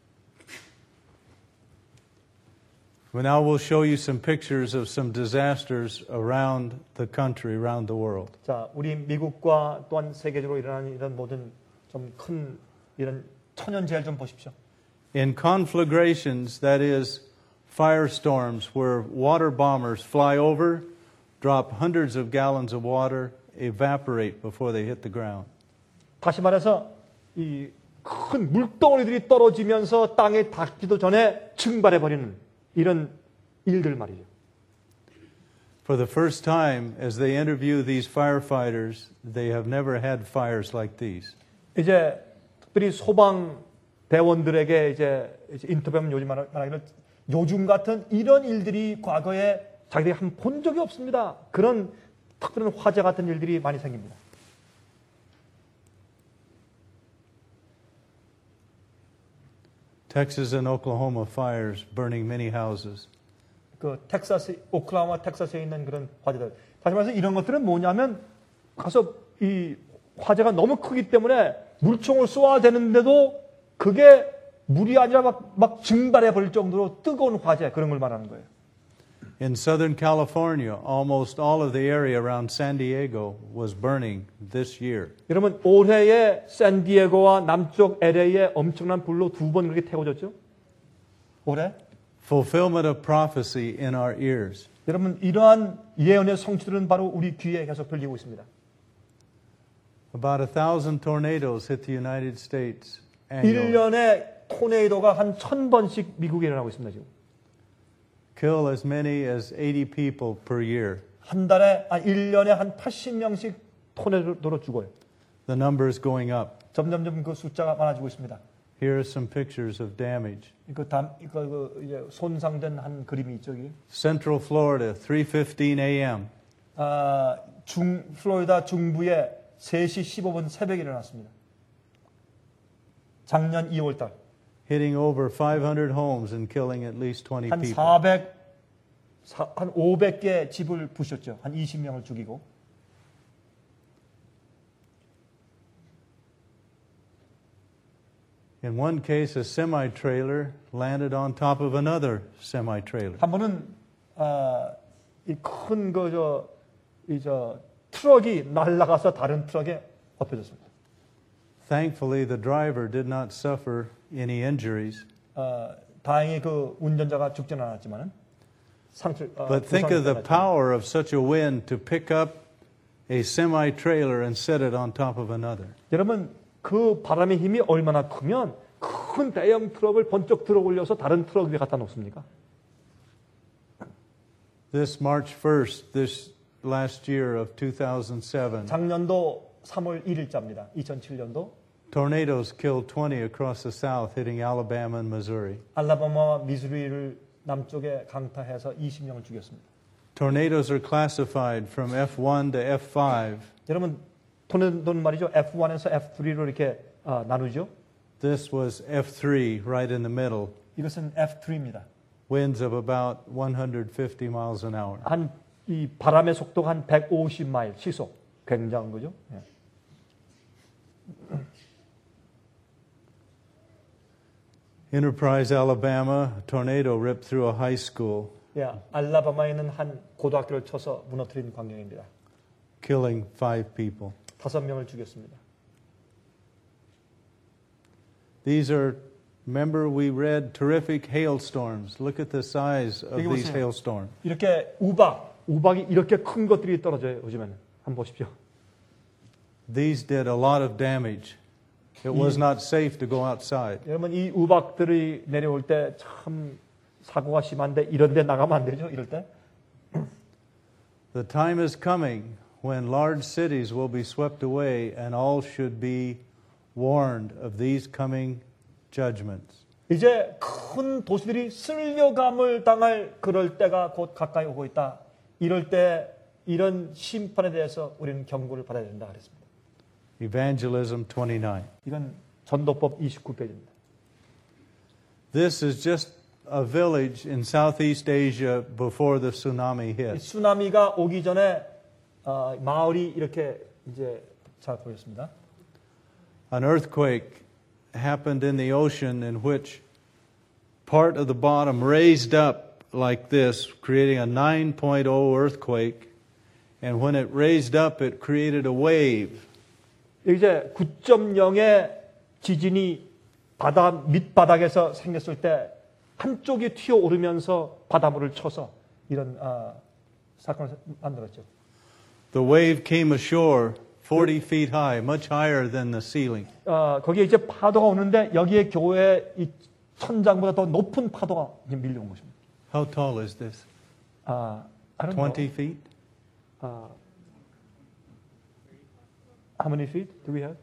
Well, now we'll show you some pictures of some disasters around the country, around the world. 자, 우리 미국과 또한 세계적으로 일어나는 이런 모든 좀 큰 이런 천연재해를 좀 보십시오. In conflagrations, that is, firestorms where water bombers fly over, drop hundreds of gallons of water, evaporate before they hit the ground. 다시 말해서 이 큰 물덩어리들이 떨어지면서 땅에 닿기도 전에 증발해 버리는 이런 일들 말이죠. For the first time, as they interview these firefighters, they have never had fires like these. 이제 특별히 소방 대원들에게 이제 인터뷰하면 요즘 말하기를 요즘 같은 이런 일들이 과거에 자기들이 한 본 적이 없습니다. 그런 특별한 화재 같은 일들이 많이 생깁니다. Texas and Oklahoma fires burning many houses. 그 텍사스, 오클라호마 텍사스에 있는 그런 화재들. 다시 말해서 이런 것들은 뭐냐면 가서 이 화재가 너무 크기 때문에 물총을 쏘아야 되는데도 그게 물이 아니라 막 증발해 버릴 정도로 뜨거운 화재 그런 걸 말하는 거예요. In Southern California, almost all of the area around San Diego was burning this year. 여러분 올해에 샌디에고와 남쪽 LA에 엄청난 불로 두 번 그렇게 태워졌죠? 올해? Fulfillment of prophecy in our ears. 여러분 이러한 예언의 성취들은 바로 우리 귀에 계속 들리고 있습니다. About 1,000 tornadoes hit the United States annually. 1년에 토네이도가 한 1,000번씩 미국에 일어나고 있습니다. 지금. Kill as many as 80 people per year. 한 달에, 1년에 한 80명씩 토네이도로 죽어요. The number is going up. 점점점 그 숫자가 많아지고 있습니다. Here are some pictures of damage. 이제 손상된 한 그림이 있죠. 여기. Central Florida, 3:15 a.m. 플로리다 중부에 3시 15분 새벽에 일어났습니다. 작년 2월 달. Hitting over 500 homes and killing at least 20 한 people. 500개 집을 부셨죠. 한 20명을 죽이고. In one case, a semi-trailer landed on top of another semi-trailer. 한 번은 이 큰 트럭이 날아가서 다른 트럭에 엎혀졌습니다. Thankfully, the driver did not suffer any injuries. 다행히 그 운전자가 죽지는 않았지만은 But think of the power of such a wind to pick up a semi-trailer and set it on top of another. 여러분 그 바람의 힘이 얼마나 크면 큰 대형 트럭을 번쩍 들어 올려서 다른 트럭 위에 갖다 놓습니까? This March 1st, this last year of 2007, 작년도 3월 1일자입니다. 2007년도 tornadoes killed 20 across the south, hitting Alabama and Missouri. 알라바마와 미주리를 남쪽에 강타해서 20명을 죽였습니다. Tornadoes are classified from F1 to F5. 여러분 토네이도는 말이죠. F1에서 F3로 이렇게 나누죠. This was F3 right in the middle. 이것은 F3입니다. Winds of about 150 miles an hour. 이 바람의 속도가 한 150마일 시속. 굉장한 거죠. 예. Enterprise, Alabama, a tornado ripped through a high school, 예, 알라바마에 있는 한 고등학교를 쳐서 무너뜨린 광경입니다. killing 5 people. 5명을 죽였습니다. These are, remember we read terrific hailstorms. Look at the size of these hailstorms. 이렇게 우박이 이렇게 큰 것들이 떨어져요. 요즘에는 한번 보십시오. These did a lot of damage. It was not safe to go outside. 여러분 이 우박들이 내려올 때 참 사고가 심한데 이런 데 나가면 안 되죠. 이럴 때. The time is coming when large cities will be swept away and all should be warned of these coming judgments. 이제 큰 도시들이 쓸려감을 당할 그럴 때가 곧 가까이 오고 있다. 이럴 때 이런 심판에 대해서 우리는 경고를 받아야 된다 그랬습니다. Evangelism 29. 이건 전도법 29페이지입니다. This is just a village in Southeast Asia before the tsunami hit. 쓰나미가 오기 전에 마을이 이렇게 이제 잘 보였습니다. An earthquake happened in the ocean in which part of the bottom raised up like this, creating a 9.0 earthquake. And when it raised up, it created a wave. 이제 9.0의 지진이 바다 밑바닥에서 생겼을 때 한쪽이 튀어오르면서 바닷물을 쳐서 이런 사건을 만들었죠. The wave came ashore 40 feet high, much higher than the ceiling. 거기에 이제 파도가 오는데 여기에 교회 이 천장보다 더 높은 파도가 밀려온 것입니다. How tall is this? I don't know. 20 feet? How many feet do we have?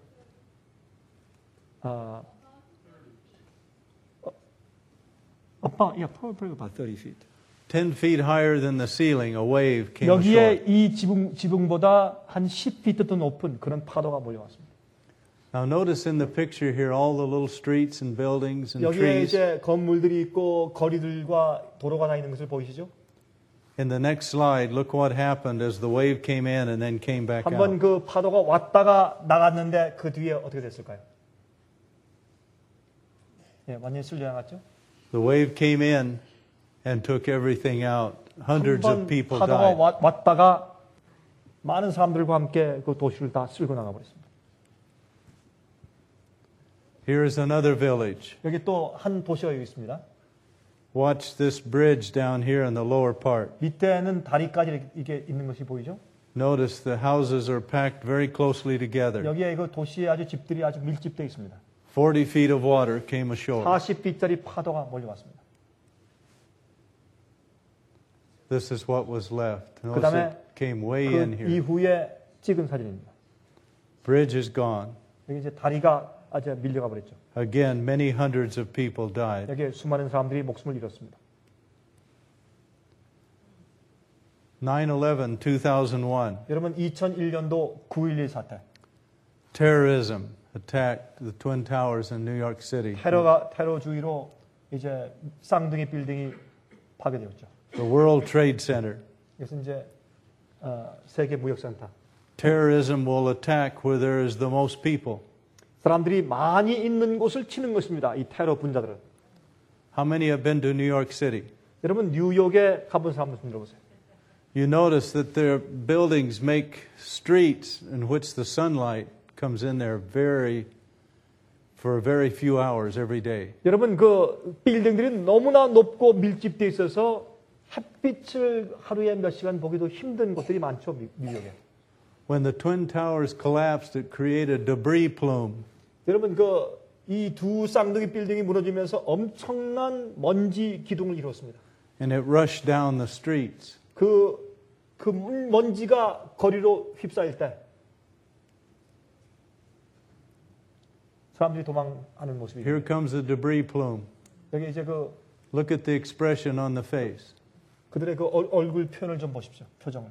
Probably about 30 feet. 10 feet higher than the ceiling, a wave came ashore. 여기에 이 지붕보다 한 10피트 더 높은 그런 파도가 몰려왔습니다. Now notice in the picture here all the little streets and buildings and 여기에 trees. 이제 건물들이 있고 거리들과 도로가 다 있는 것을 보이시죠? In the next slide, look what happened as the wave came in and then came back 한번 out. 그 파도가 왔다가 나갔는데 그 뒤에 어떻게 됐을까요? 예, 완전히 쓸려나갔죠? The wave came in and took everything out. Hundreds of people 파도가 died. 왔다가 많은 사람들과 함께 그 도시를 다 쓸고 나가버렸습니다. Here is another village. 여기 또 한 도시가 여기 있습니다. Watch this bridge down here in the lower part. 밑에는 다리까지 이게 있는 것이 보이죠? Notice the houses are packed very closely together. 여기에 그 도시에 아주 집들이 아주 밀집되어 있습니다. 40 feet of water came ashore. 40피트짜리 파도가 몰려왔습니다. This is what was left. Notice 그다음에 it came way 그 in here. 이후에 찍은 사진입니다. Bridge is gone. 여기 이제 다리가 아주 밀려가 버렸죠. Again, many hundreds of people died. 여기에 수많은 사람들이 목숨을 잃었습니다. 9/11, 2001. 여러분 2001년도 9.11 사태. Terrorism attacked the Twin Towers in New York City. 테러주의로 이제 쌍둥이 빌딩이 파괴되었죠. The World Trade Center. 이것은 이제 세계 무역센터. Terrorism will attack where there is the most people. 사람들이 많이 있는 곳을 치는 것입니다. 이 테러 분자들은. How many have been to New York City? 여러분 뉴욕에 가본 사람 좀 들어보세요. You notice that their buildings make streets in which the sunlight comes in there for a very few hours every day. 여러분 그 빌딩들이 너무나 높고 밀집되어 있어서 햇빛을 하루에 몇 시간 보기도 힘든 곳들이 많죠, 뉴욕에. When the Twin Towers collapsed, it created a debris plume. 여러분 이 두 쌍둥이 빌딩이 무너지면서 엄청난 먼지 기둥을 이뤘습니다. And it rushed down the streets. 그 먼지가 거리로 휩싸일 때 사람들이 도망하는 모습이. Here comes the debris plume. 여기 이제 Look at the expression on the face. 그들의 그 얼굴 표현을 좀 보십시오. 표정을.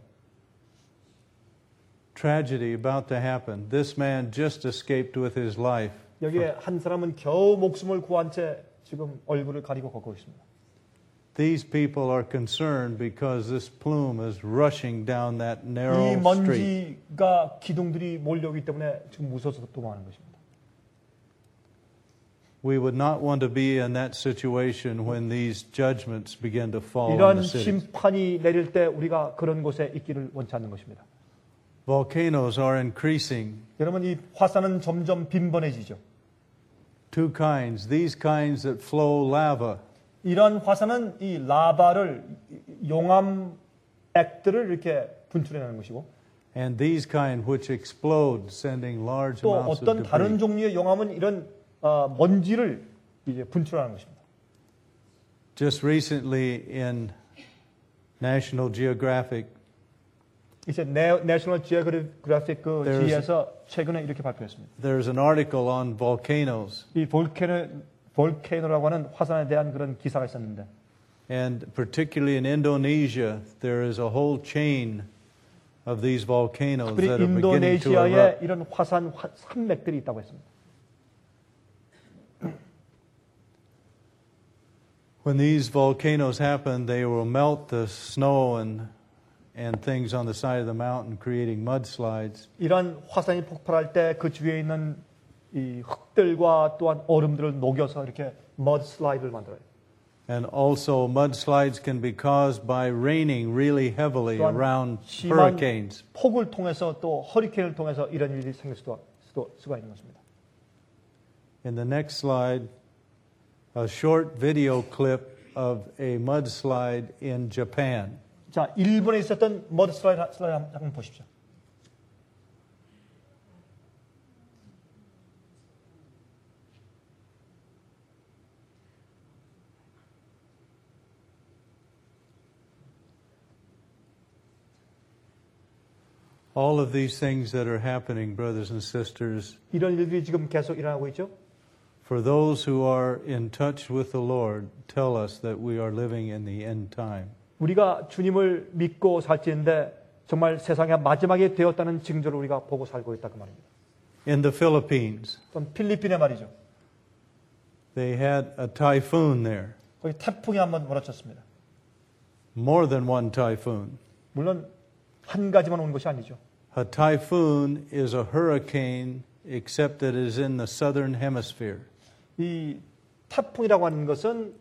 Tragedy about to happen. This man just escaped with his life. 여기에 한 사람은 겨우 목숨을 구한 채 지금 얼굴을 가리고 걷고 있습니다. These people are concerned because this plume is rushing down that 이 narrow street. 먼지가 기둥들이 몰려오기 때문에 지금 무서워서 도망하는 것입니다. We would not want to be in that situation when these judgments begin to fall on 이런 the city. 심판이 내릴 때 우리가 그런 곳에 있기를 원치 않는 것입니다. Volcanoes are increasing. 여러분 이 화산은 점점 빈번해지죠. Two kinds. These kinds that flow lava. 이런 화산은 이 라바를 용암액들을 이렇게 분출해내는 것이고 And these kind which explode, sending large 또 amounts of 어떤 다른 debris. 종류의 용암은 이런 먼지를 이제 분출하는 것입니다. Just recently in National Geographic, 이제 National Geographic 그 There's- 지에서 최근에 이렇게 발표했습니다. there's an article on volcanoes. 이 볼케노라고 하는 화산에 대한 그런 기사가 있었는데 And particularly in Indonesia, there is a whole chain of these volcanoes 특별히 that are beginning to erupt. 인도네시아에 이런 산맥들이 있다고 했습니다. When these volcanoes happen, they will melt the snow and things on the side of the mountain, creating mudslides. 이런 화산이 폭발할 때 그 주위에 있는 이 흙들과 또한 얼음들을 녹여서 이렇게 머드슬라이드를 만들어요. And also, mudslides can be caused by raining really heavily around 심한 hurricanes. 폭을 통해서 또 허리케인을 통해서 이런 일이 생길 수가 있는 것입니다. In the next slide, a short video clip of a mudslide in Japan. 자, 일본에 있었던 머드슬라이드 한번 보십시오. All of these things that are happening, brothers and sisters, 이런 일들이 지금 계속 일어나고 있죠. for those who are in touch with the Lord, tell us that we are living in the end time. 우리가 주님을 믿고 살지인데 정말 세상의 마지막이 되었다는 징조를 우리가 보고 살고 있다 그 말입니다. In the Philippines, 또 필리핀의 말이죠. they had a typhoon there, 거기 태풍이 한번 몰아쳤습니다. more than one typhoon. 물론 한 가지만 온 것이 아니죠. A typhoon is a hurricane except that it is in the southern hemisphere. 이 태풍이라고 하는 것은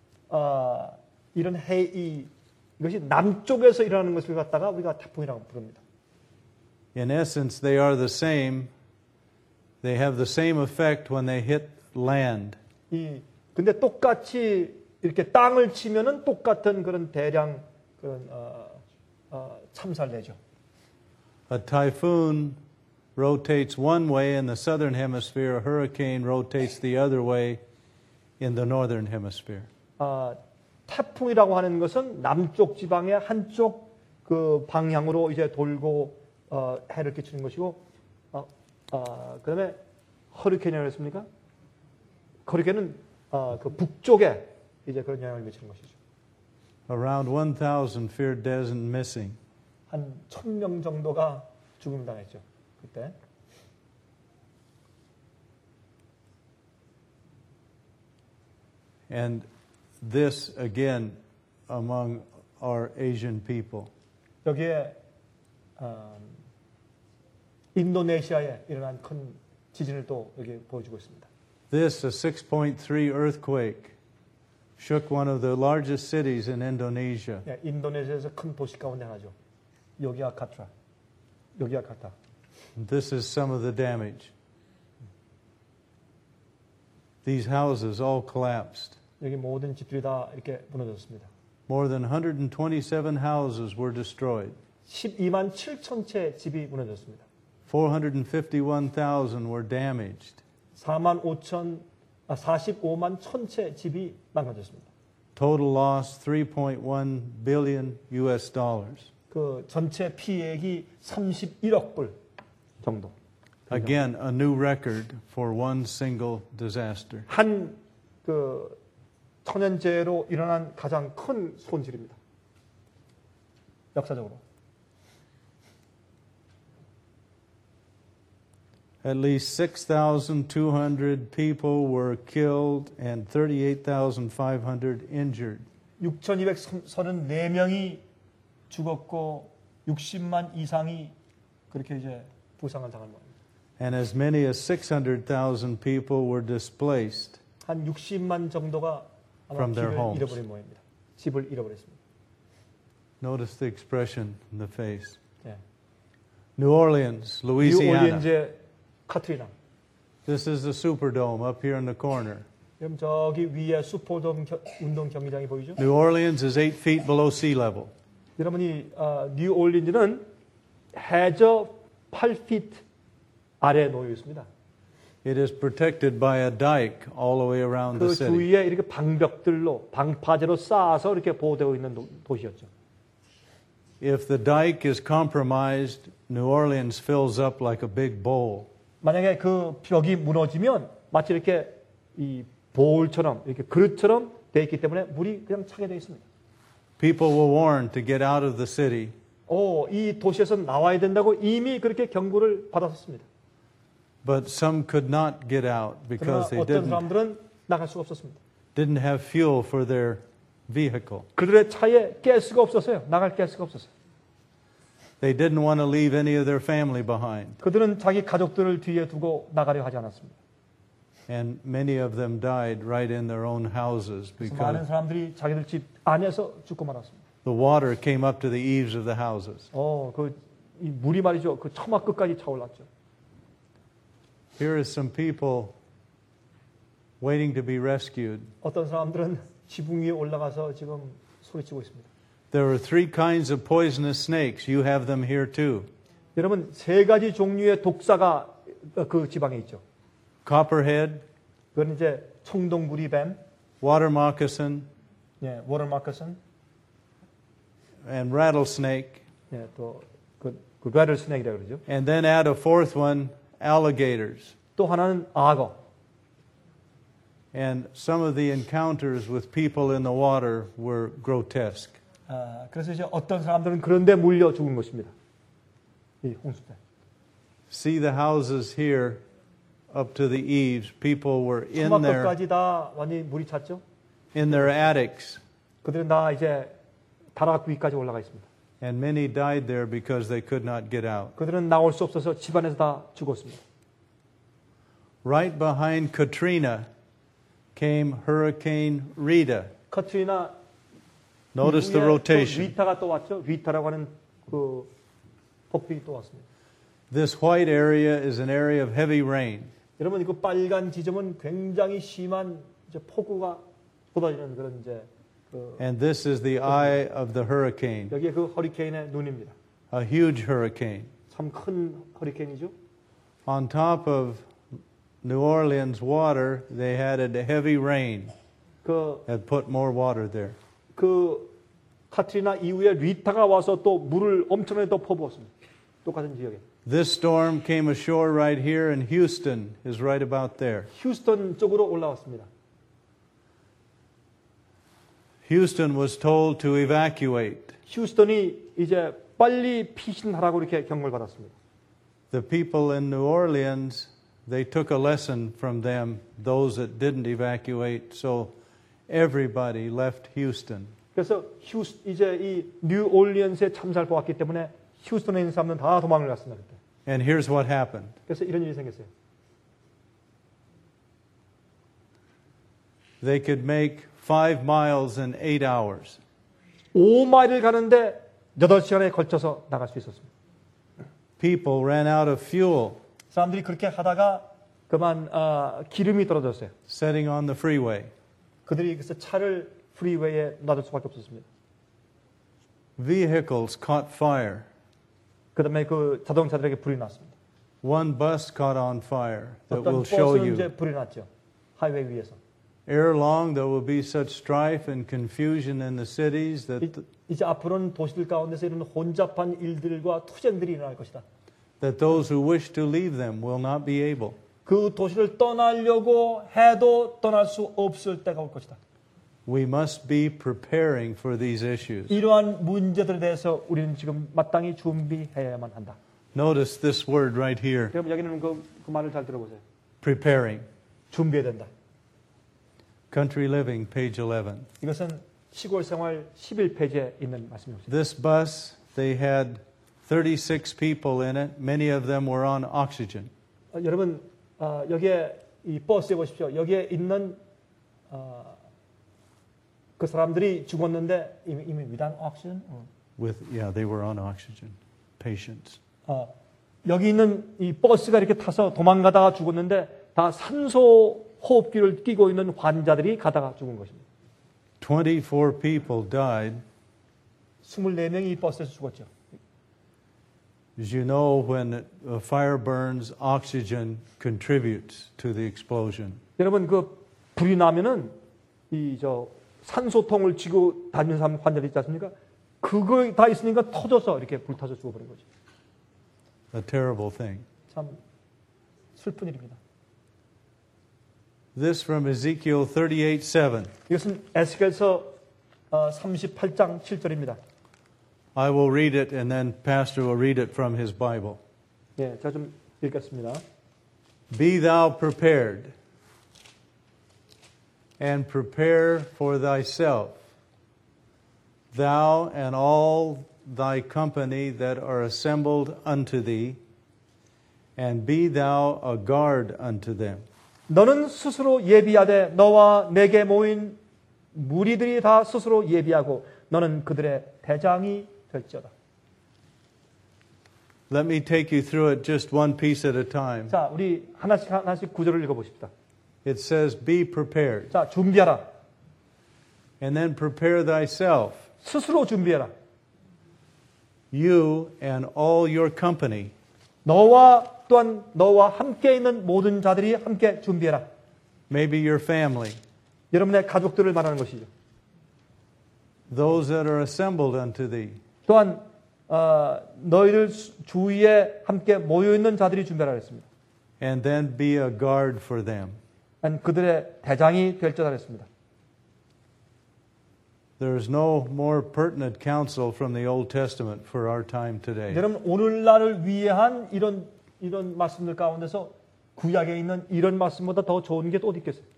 이런 이것이 남쪽에서 일어나는 것을 갖다가 우리가 태풍이라고 부릅니다. In essence, they are the same. They have the same effect when they hit land. 근데 똑같이 이렇게 땅을 치면은 똑같은 그런 대량 그런 참사를 내죠. A typhoon rotates one way in the southern hemisphere. A hurricane rotates the other way in the northern hemisphere. 태풍이라고 하는 것은 남쪽 지방의 한쪽 그 방향으로 이제 돌고 해를 끼치는 것이고, 그다음에 허리케인이라고 했습니까? 허리케인은 그 북쪽에 이제 그런 영향을 미치는 것이죠. Around 1,000 feared dead and missing. 한 1,000명 정도가 죽음 당했죠. 그때. And this again among our Asian people. 여기에 인도네시아에 일어난 큰 지진을 또 여기 보여주고 있습니다. This, a 6.3 earthquake, shook one of the largest cities in Indonesia. 예, 인도네시아에서 큰 도시 가운데 하나죠. 요기야카타. This is some of the damage. These houses all collapsed. 여기 모든 집들이 다 이렇게 무너졌습니다. More than 127 houses were destroyed. 12만 7천 채 집이 무너졌습니다. 451,000 were damaged. 45만 1천 채 집이 망가졌습니다. Total loss 3.1 billion US dollars. 그 전체 피해액이 31억 불 정도. Again, a new record for one single disaster. 한 그 천연재해로 일어난 가장 큰 손실입니다. 역사적으로. At least 6,200 people were killed and 38,500 injured. 6,234명이 죽었고 60만 이상이 그렇게 이제 부상을 당한 겁니다. And as many as 600,000 people were displaced 한 60만 정도가 아마 from their 길을 homes. 잃어버린 모양입니다. 집을 잃어버렸습니다. Notice the expression in the face. 예. New Orleans, Louisiana. 뉴올리언즈의 카트리나. This is the Superdome up here in the corner. 그럼 저기 위에 슈퍼돔 운동 경기장이 보이죠? New Orleans is 8 feet below sea level. 여러분이 뉴올리언즈는 해저 8ft 아래에 놓여 있습니다. It is protected by a dike all the way around the 그 city. 주위에 이렇게 방벽들로 방파제로 쌓아서 이렇게 보호되어 있는 도시였죠. If the dike is compromised, New Orleans fills up like a big bowl. 만약에 그 벽이 무너지면 마치 이렇게 이 볼처럼 이렇게 그릇처럼 돼 있기 때문에 물이 그냥 차게 돼 있습니다. People were warned to get out of the city 이 도시에서 나와야 된다고 이미 그렇게 경고를 받았었습니다. But some could not get out 그러나 because they 어떤 사람들은 나갈 수가 없었습니다. didn't have fuel for their vehicle. 그들의 차에 가스가 없었어요. 나갈 가스가 없었어요. They didn't want to leave any of their family behind. 그들은 자기 가족들을 뒤에 두고 나가려 하지 않았습니다. And many of them died right in their own houses 많은 because 사람들이 자기들 집 안에서 죽고 말았습니다. the water came up to the eaves of the houses. 이 물이 말이죠. 그 처마 끝까지 차올랐죠. Here is some people waiting to be rescued. 어떤 사람들은 지붕 위에 올라가서 지금 소리치고 있습니다. There are 3 kinds of poisonous snakes. You have them here too. 여러분 3가지 종류의 독사가 그 지방에 있죠. Copperhead, 그건 이제 청동부리뱀, water moccasin, 예, 워터마커슨, and rattlesnake. 예, 또그 레들스네이라고 그러죠. And then add a 4th one, alligators. 또 하나는 악어. And some of the encounters with people in the water were grotesque. 그래서 이제 어떤 사람들은 그런데 물려 죽은 것입니다. 이 홍수 때. See the houses here up to the eaves. People were in 처마끝까지 다 완전히 물이 찼죠. their attics. 그들은 다 이제 다락 위까지 올라가 있습니다. And many died there because they could not get out. 그들은 나올 수 없어서 집안에서 다 죽었습니다. Right behind Katrina came Hurricane Rita. 카트리나 Notice the rotation. 리타가 또 왔죠. 리타라고 하는 그 폭풍이 또 왔습니다. This white area is an area of heavy rain. 여러분 그 빨간 지점은 굉장히 심한 이제 폭우가 쏟아지는 그런 이제 And this is the eye of the hurricane. 여기에 그 허리케인의 눈입니다. A huge hurricane. 참 큰 허리케인이죠. On top of New Orleans water, they had a heavy rain that put more water there. 그 카트리나 이후에 리타가 와서 또 물을 엄청나게 더 퍼부었습니다. 똑같은 지역에. This storm came ashore right here, and Houston is right about there. 휴스턴 쪽으로 올라왔습니다. Houston was told to evacuate. 휴스턴이 이제 빨리 피신하라고 이렇게 경고를 받았습니다. The people in New Orleans, they took a lesson from them, those that didn't evacuate, so everybody left Houston. 그래서 이제 이 뉴올리언스의 참사를 보았기 때문에 휴스턴에 있는 사람들은 다 도망을 갔습니다. 그때. And here's what happened. 그래서 이런 일이 생겼어요. They could make 5 miles in 8 hours. 5마일을 가는데 8시간에 걸쳐서 나갈 수 있었습니다. People ran out of fuel. 사람들이 그렇게 하다가 그만 기름이 떨어졌어요. Setting on the freeway. 그들이 그래서 차를 프리웨이에 놔둘 수밖에 없었습니다. Vehicles caught fire. 그다음에 그 자동차들에게 불이 났습니다. One bus caught on fire that 어떤 will show 버스는 you. 이제 불이 났죠. 하이웨이 위에서. Ere long there will be such strife and confusion in the cities that 이제 앞으로는 도시들 가운데서 이런 혼잡한 일들과 투쟁들이 일어날 것이다. those who wish to leave them will not be able. 그 도시를 떠나려고 해도 떠날 수 없을 때가 올 것이다. We must be preparing for these issues. 이러한 문제들에 대해서 우리는 지금 마땅히 준비해야만 한다. Notice this word right here. 그럼 여기는 그 말을 잘 들어보세요. Preparing. 준비해야 된다. Country Living, page 11. 이것은 시골 생활 11페이지에 있는 말씀입니다. This bus, they had 36 people in it. Many of them were on oxygen. 여러분 여기에 이 버스에 보십시오. 여기에 있는 그 사람들이 죽었는데 이미 without oxygen. They were on oxygen. Patients. 여기 있는 이 버스가 이렇게 타서 도망가다가 죽었는데 다 산소 호흡기를 끼고 있는 환자들이 가다가 죽은 것입니다. 24 people died. 24명이 이 버스에서 죽었죠. As you know, when a fire burns, oxygen contributes to the explosion. 여러분 그 불이 나면은 이 산소통을 쥐고 다니는 사람 환자들 있지 않습니까? 그거 다 있으니까 터져서 이렇게 불타서 죽어버린 거죠. A terrible thing. 참 슬픈 일입니다. This from Ezekiel 38:7. 이것은 에스겔서 38장 7절입니다. I will read it and then Pastor will read it from his Bible. 예, 제가 좀 읽겠습니다. Be thou prepared, and prepare for thyself, thou and all thy company that are assembled unto thee, and be thou a guard unto them. 너는 스스로 예비하되 너와 내게 모인 무리들이 다 스스로 예비하고 너는 그들의 대장이 될지어다. Let me take you through it just one piece at a time. 자, 우리 하나씩 구절을 읽어보십시다. It says, be prepared. 자, 준비하라. And then prepare thyself, 스스로 준비해라. you and all your company. 또한 너와 함께 있는 모든 자들이 함께 준비해라. Maybe your family. 여러분의 가족들을 말하는 것이죠. Those that are assembled unto thee. 또한 너희들 주위에 함께 모여 있는 자들이 준비하라 했습니다. And then be a guard for them. 그들의 대장이 될 자라 했습니다. There is no more pertinent counsel from the Old Testament for our time today. 여러분 오늘날을 위한 이런 말씀들 가운데서 구약에 있는 이런 말씀보다 더 좋은 게 또 어디 있겠어요?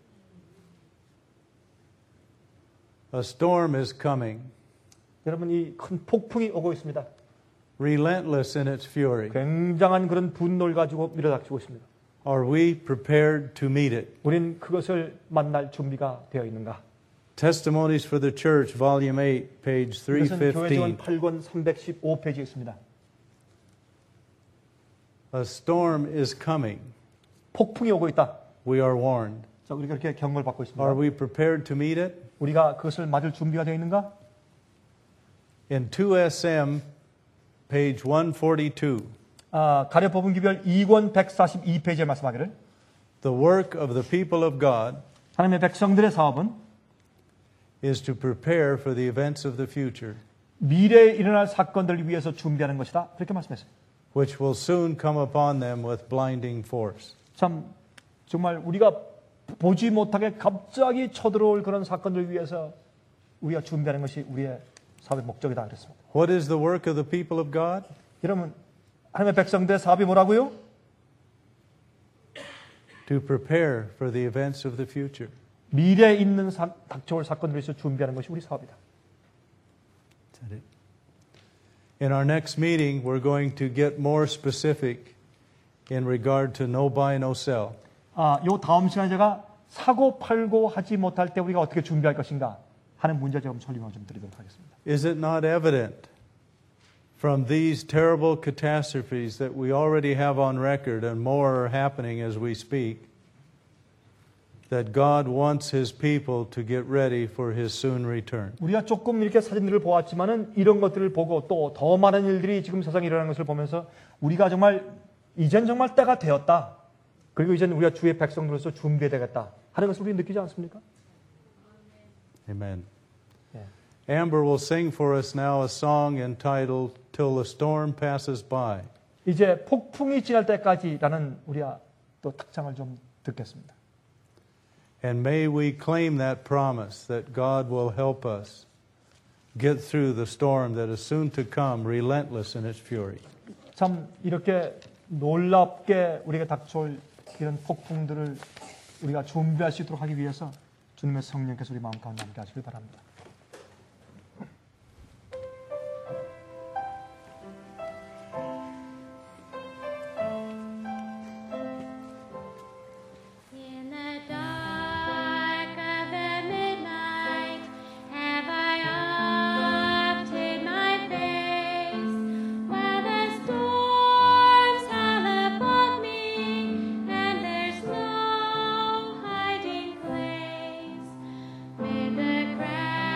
A storm is coming, 여러분 이 큰 폭풍이 오고 있습니다. relentless in its fury. 굉장한 그런 분노를 가지고 밀어닥치고 있습니다. Are we prepared to meet it? 우린 그것을 만날 준비가 되어 있는가? Testimonies for the Church, Volume 8, page 이것은 교회지원 315. 8권 315페이지에 있습니다. A storm is coming. 폭풍이 오고 있다. We are warned. 자, 우리가 이렇게 경고를 받고 있습니다. Are we prepared to meet it? 우리가 그것을 맞을 준비가 되어 있는가? In 2SM, page 142, 가려 뽑은 기별 2권 142페이지에 말씀하기를 the work of the people of God 하나님의 백성들의 사업은 is to prepare for the events of the future, 미래에 일어날 사건들을 위해서 준비하는 것이다. 그렇게 말씀했어요. which will soon come upon them with blinding force. 참 정말 우리가 보지 못하게 갑자기 쳐들어올 그런 사건들을 위해서 우리가 준비하는 것이 우리의 사업의 목적이다 그랬습니다. What is the work of the people of God? 여러분 하나님의 백성들의 사업이 뭐라고요? To prepare for the events of the future. 미래에 있는 닥쳐올 사건들을 위해서 준비하는 것이 우리 사업이다. Is that it? In our next meeting, we're going to get more specific in regard to no buy, no sell. 요 다음 시간에 제가 사고 팔고 하지 못할 때 우리가 어떻게 준비할 것인가 하는 문제 좀 설명을 좀 드리도록 하겠습니다. Is it not evident from these terrible catastrophes that we already have on record and more are happening as we speak that God wants His people to get ready for His soon return? 우리가 조금 이렇게 사진들을 보았지만은 이런 것들을 보고 또 더 많은 일들이 지금 세상에 일어나는 것을 보면서 우리가 정말 이젠 정말 때가 되었다. 그리고 이제는 우리가 주의 백성으로서 준비해야 되겠다 하는 것을 우리 느끼지 않습니까? Amen. Yeah. Amber will sing for us now a song entitled Till the Storm Passes By. 이제 폭풍이 지날 때까지라는 우리가 또 특장을 좀 듣겠습니다. And may we claim that promise that God will help us get through the storm that is soon to come, relentless in its fury. 참 이렇게 놀랍게 우리가 닥쳐올 이런 폭풍들을 우리가 준비할 수 있도록 하기 위해서 주님의 성령께서 우리 마음 가운데 함께 하시길 바랍니다. In the dark of the midnight, have I oft hid my face, while the storms howl above me, and there's no hiding place. With the crash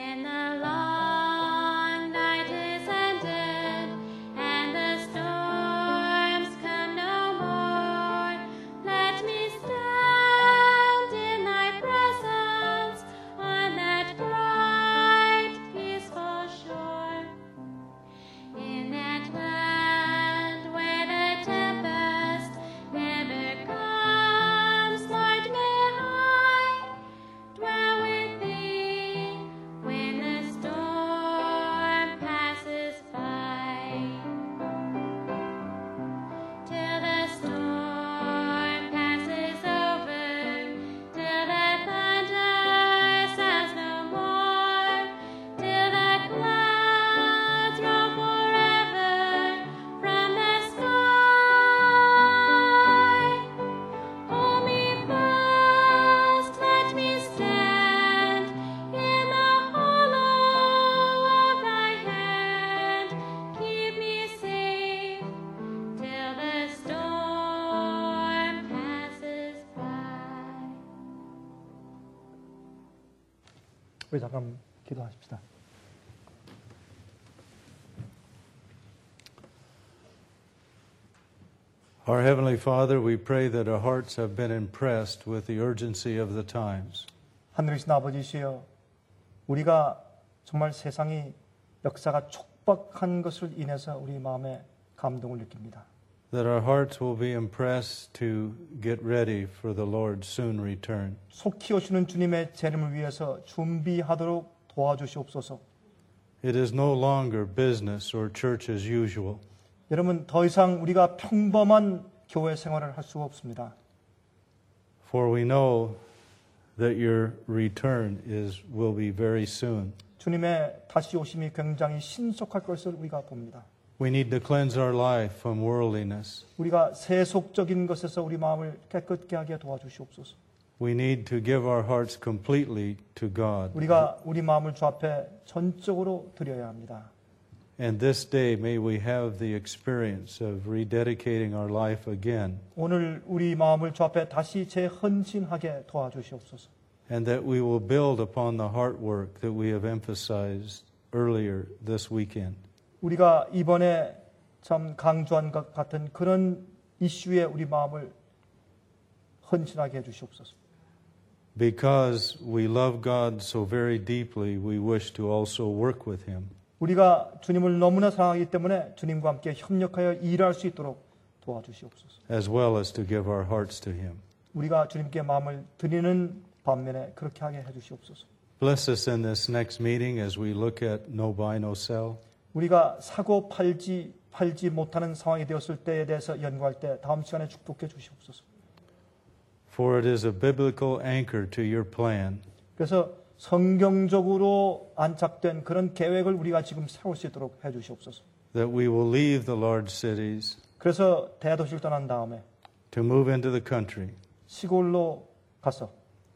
When the long night is ended and the storms come no more, let me stand in thy presence on that bright, peaceful shore. In that land where the tempest never comes, Lord, may I dwell with thee when the storm passes by. Till the storm passes over, till the thunder sounds no more, till the clouds roll forever from the sky. Hold me fast, let me stand in the hollow of thy hand. Keep me safe till the storm passes by. 우리 잠깐 기도하십시다. Our Heavenly Father, we pray that our hearts have been impressed with the urgency of the times. 하늘이신 아버지시여, 우리가 정말 세상이 역사가 촉박한 것을 인해서 우리 마음에 감동을 느낍니다. That our hearts will be impressed to get ready for the Lord's soon return. 속히 오시는 주님의 재림을 위해서 준비하도록 도와주시옵소서. It is no longer business or church as usual. 여러분, 더 이상 우리가 평범한 교회 생활을 할 수가 없습니다. For we know that your return will be very soon. 주님의 다시 오심이 굉장히 신속할 것을 우리가 봅니다. We need to cleanse our life from worldliness. 우리가 세속적인 것에서 우리 마음을 깨끗게 하게 도와주시옵소서. We need to give our hearts completely to God. 우리가 우리 마음을 주 앞에 전적으로 드려야 합니다. And this day may we have the experience of rededicating our life again. 오늘 우리 마음을 주 앞에 다시 재헌신하게 도와주시옵소서. And that we will build upon the heart work that we have emphasized earlier this weekend. 우리가 이번에 참 강조한 것 같은 그런 이슈에 우리 마음을 헌신하게 해주시옵소서. Because we love God so very deeply, we wish to also work with Him. 우리가 주님을 너무나 사랑하기 때문에 주님과 함께 협력하여 일할 수 있도록 도와주시옵소서. as well as to give our hearts to Him. 우리가 주님께 마음을 드리는 반면에 그렇게 하게 해주시옵소서. Bless us in this next meeting as we look at no buy, no sell. 우리가 사고 팔지 못하는 상황이 되었을 때에 대해서 연구할 때 다음 시간에 축복해 주시옵소서. For it is a biblical anchor to your plan. 그래서 성경적으로 안착된 그런 계획을 우리가 지금 세울 수 있도록 해 주시옵소서. That we will leave the large cities 그래서 대도시를 떠난 다음에 to move into the country 시골로 가서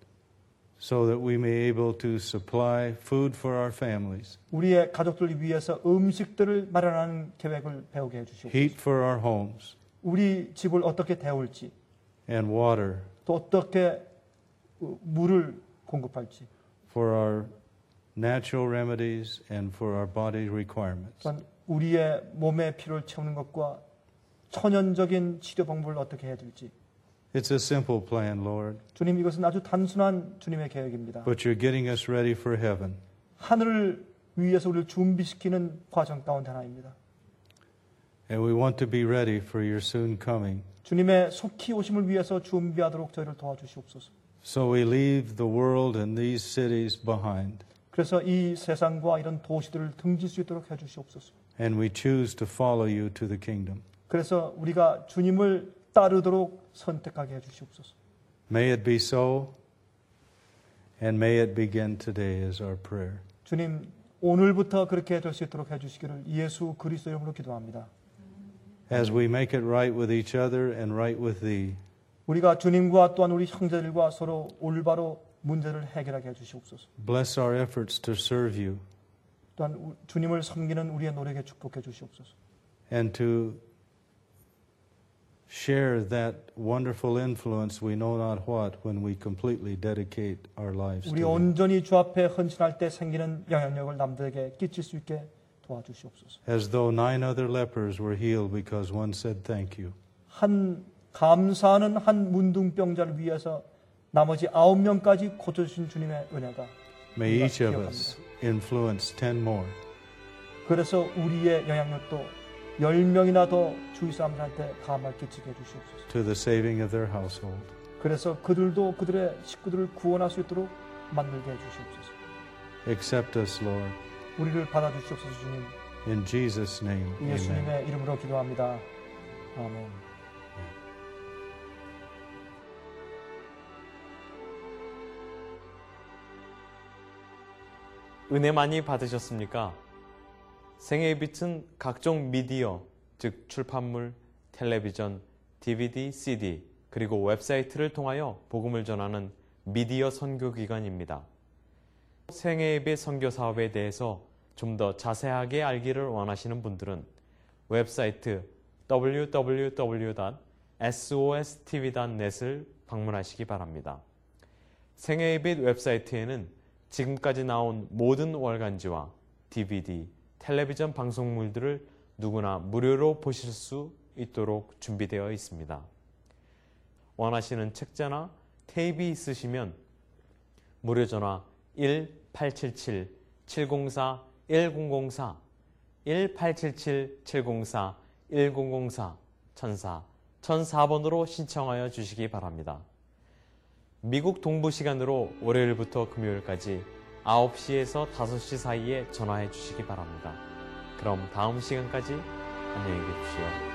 so that we may be able to supply food for our families, 우리의 가족들을 위해서 음식들을 마련하는 계획을 배우게 해 주시옵소서. heat for our homes, 우리 집을 어떻게 데울지 and water 또 어떻게 물을 공급할지 for our natural remedies and for our body requirements. 또한 우리의 몸의 필요를 채우는 것과 천연적인 치료 방법을 어떻게 해야 될지 It's a simple plan, Lord, 주님 이것은 아주 단순한 주님의 계획입니다. but you're getting us ready for heaven. 하늘을 위해서 우리를 준비시키는 과정 가운데 하나입니다. And we want to be ready for your soon coming. 주님의 속히 오심을 위해서 준비하도록 저희를 도와주시옵소서. So we leave the world and these cities behind, 그래서 이 세상과 이런 도시들을 등질 수 있도록 해주시옵소서. and we choose to follow you to the kingdom. 그래서 우리가 주님을 따르도록 선택하게 해주시옵소서. May it be so, and may it begin today is our prayer. 주님, 오늘부터 그렇게 될 수 있도록 해주시기를 예수 그리스도 이름으로 기도합니다. As we make it right with each other and right with thee, 우리가 주님과 또한 우리 형제들과 서로 올바로 문제를 해결하게 해주시옵소서. bless our efforts to serve you 또한 주님을 섬기는 우리의 노력에 축복해 주시옵소서. and to share that wonderful influence we know not what when we completely dedicate our lives 우리 to Him. 온전히 주 앞에 헌신할 때 생기는 영향력을 남들에게 끼칠 수 있게 도와주시옵소서. As though 9 other lepers were healed because one said thank you. 감사하는 한 문둥병자를 위해서 나머지 9명까지 고쳐주신 주님의 은혜가 May each of 기억합니다. us influence 10 more. 그래서 우리의 영향력도 10명이나 더 주의 사람들 한테 감을 끼치게 해주시옵소서. to the saving of their household. 그래서 그들도 그들의 식구들을 구원할 수 있도록 만들게 해주시옵소서. Accept us, Lord. 우리를 받아주시옵소서. 주님, In Jesus' name, amen. 예수님의 이름으로 기도합니다. 아멘. 은혜 많이 받으셨습니까? 생애의 빛은 각종 미디어, 즉 출판물, 텔레비전, DVD, CD, 그리고 웹사이트를 통하여 복음을 전하는 미디어 선교기관입니다. 생애의 빛 선교 사업에 대해서 좀 더 자세하게 알기를 원하시는 분들은 웹사이트 www.sostv.net을 방문하시기 바랍니다. 생애의 빛 웹사이트에는 지금까지 나온 모든 월간지와 DVD, 텔레비전 방송물들을 누구나 무료로 보실 수 있도록 준비되어 있습니다. 원하시는 책자나 테이프 있으시면 무료 전화 1-877-704-1004, 1-877-704-1004, 1004번으로 신청하여 주시기 바랍니다. 미국 동부 시간으로 월요일부터 금요일까지 9시에서 5시 사이에 전화해 주시기 바랍니다. 그럼 다음 시간까지 안녕히 계십시오.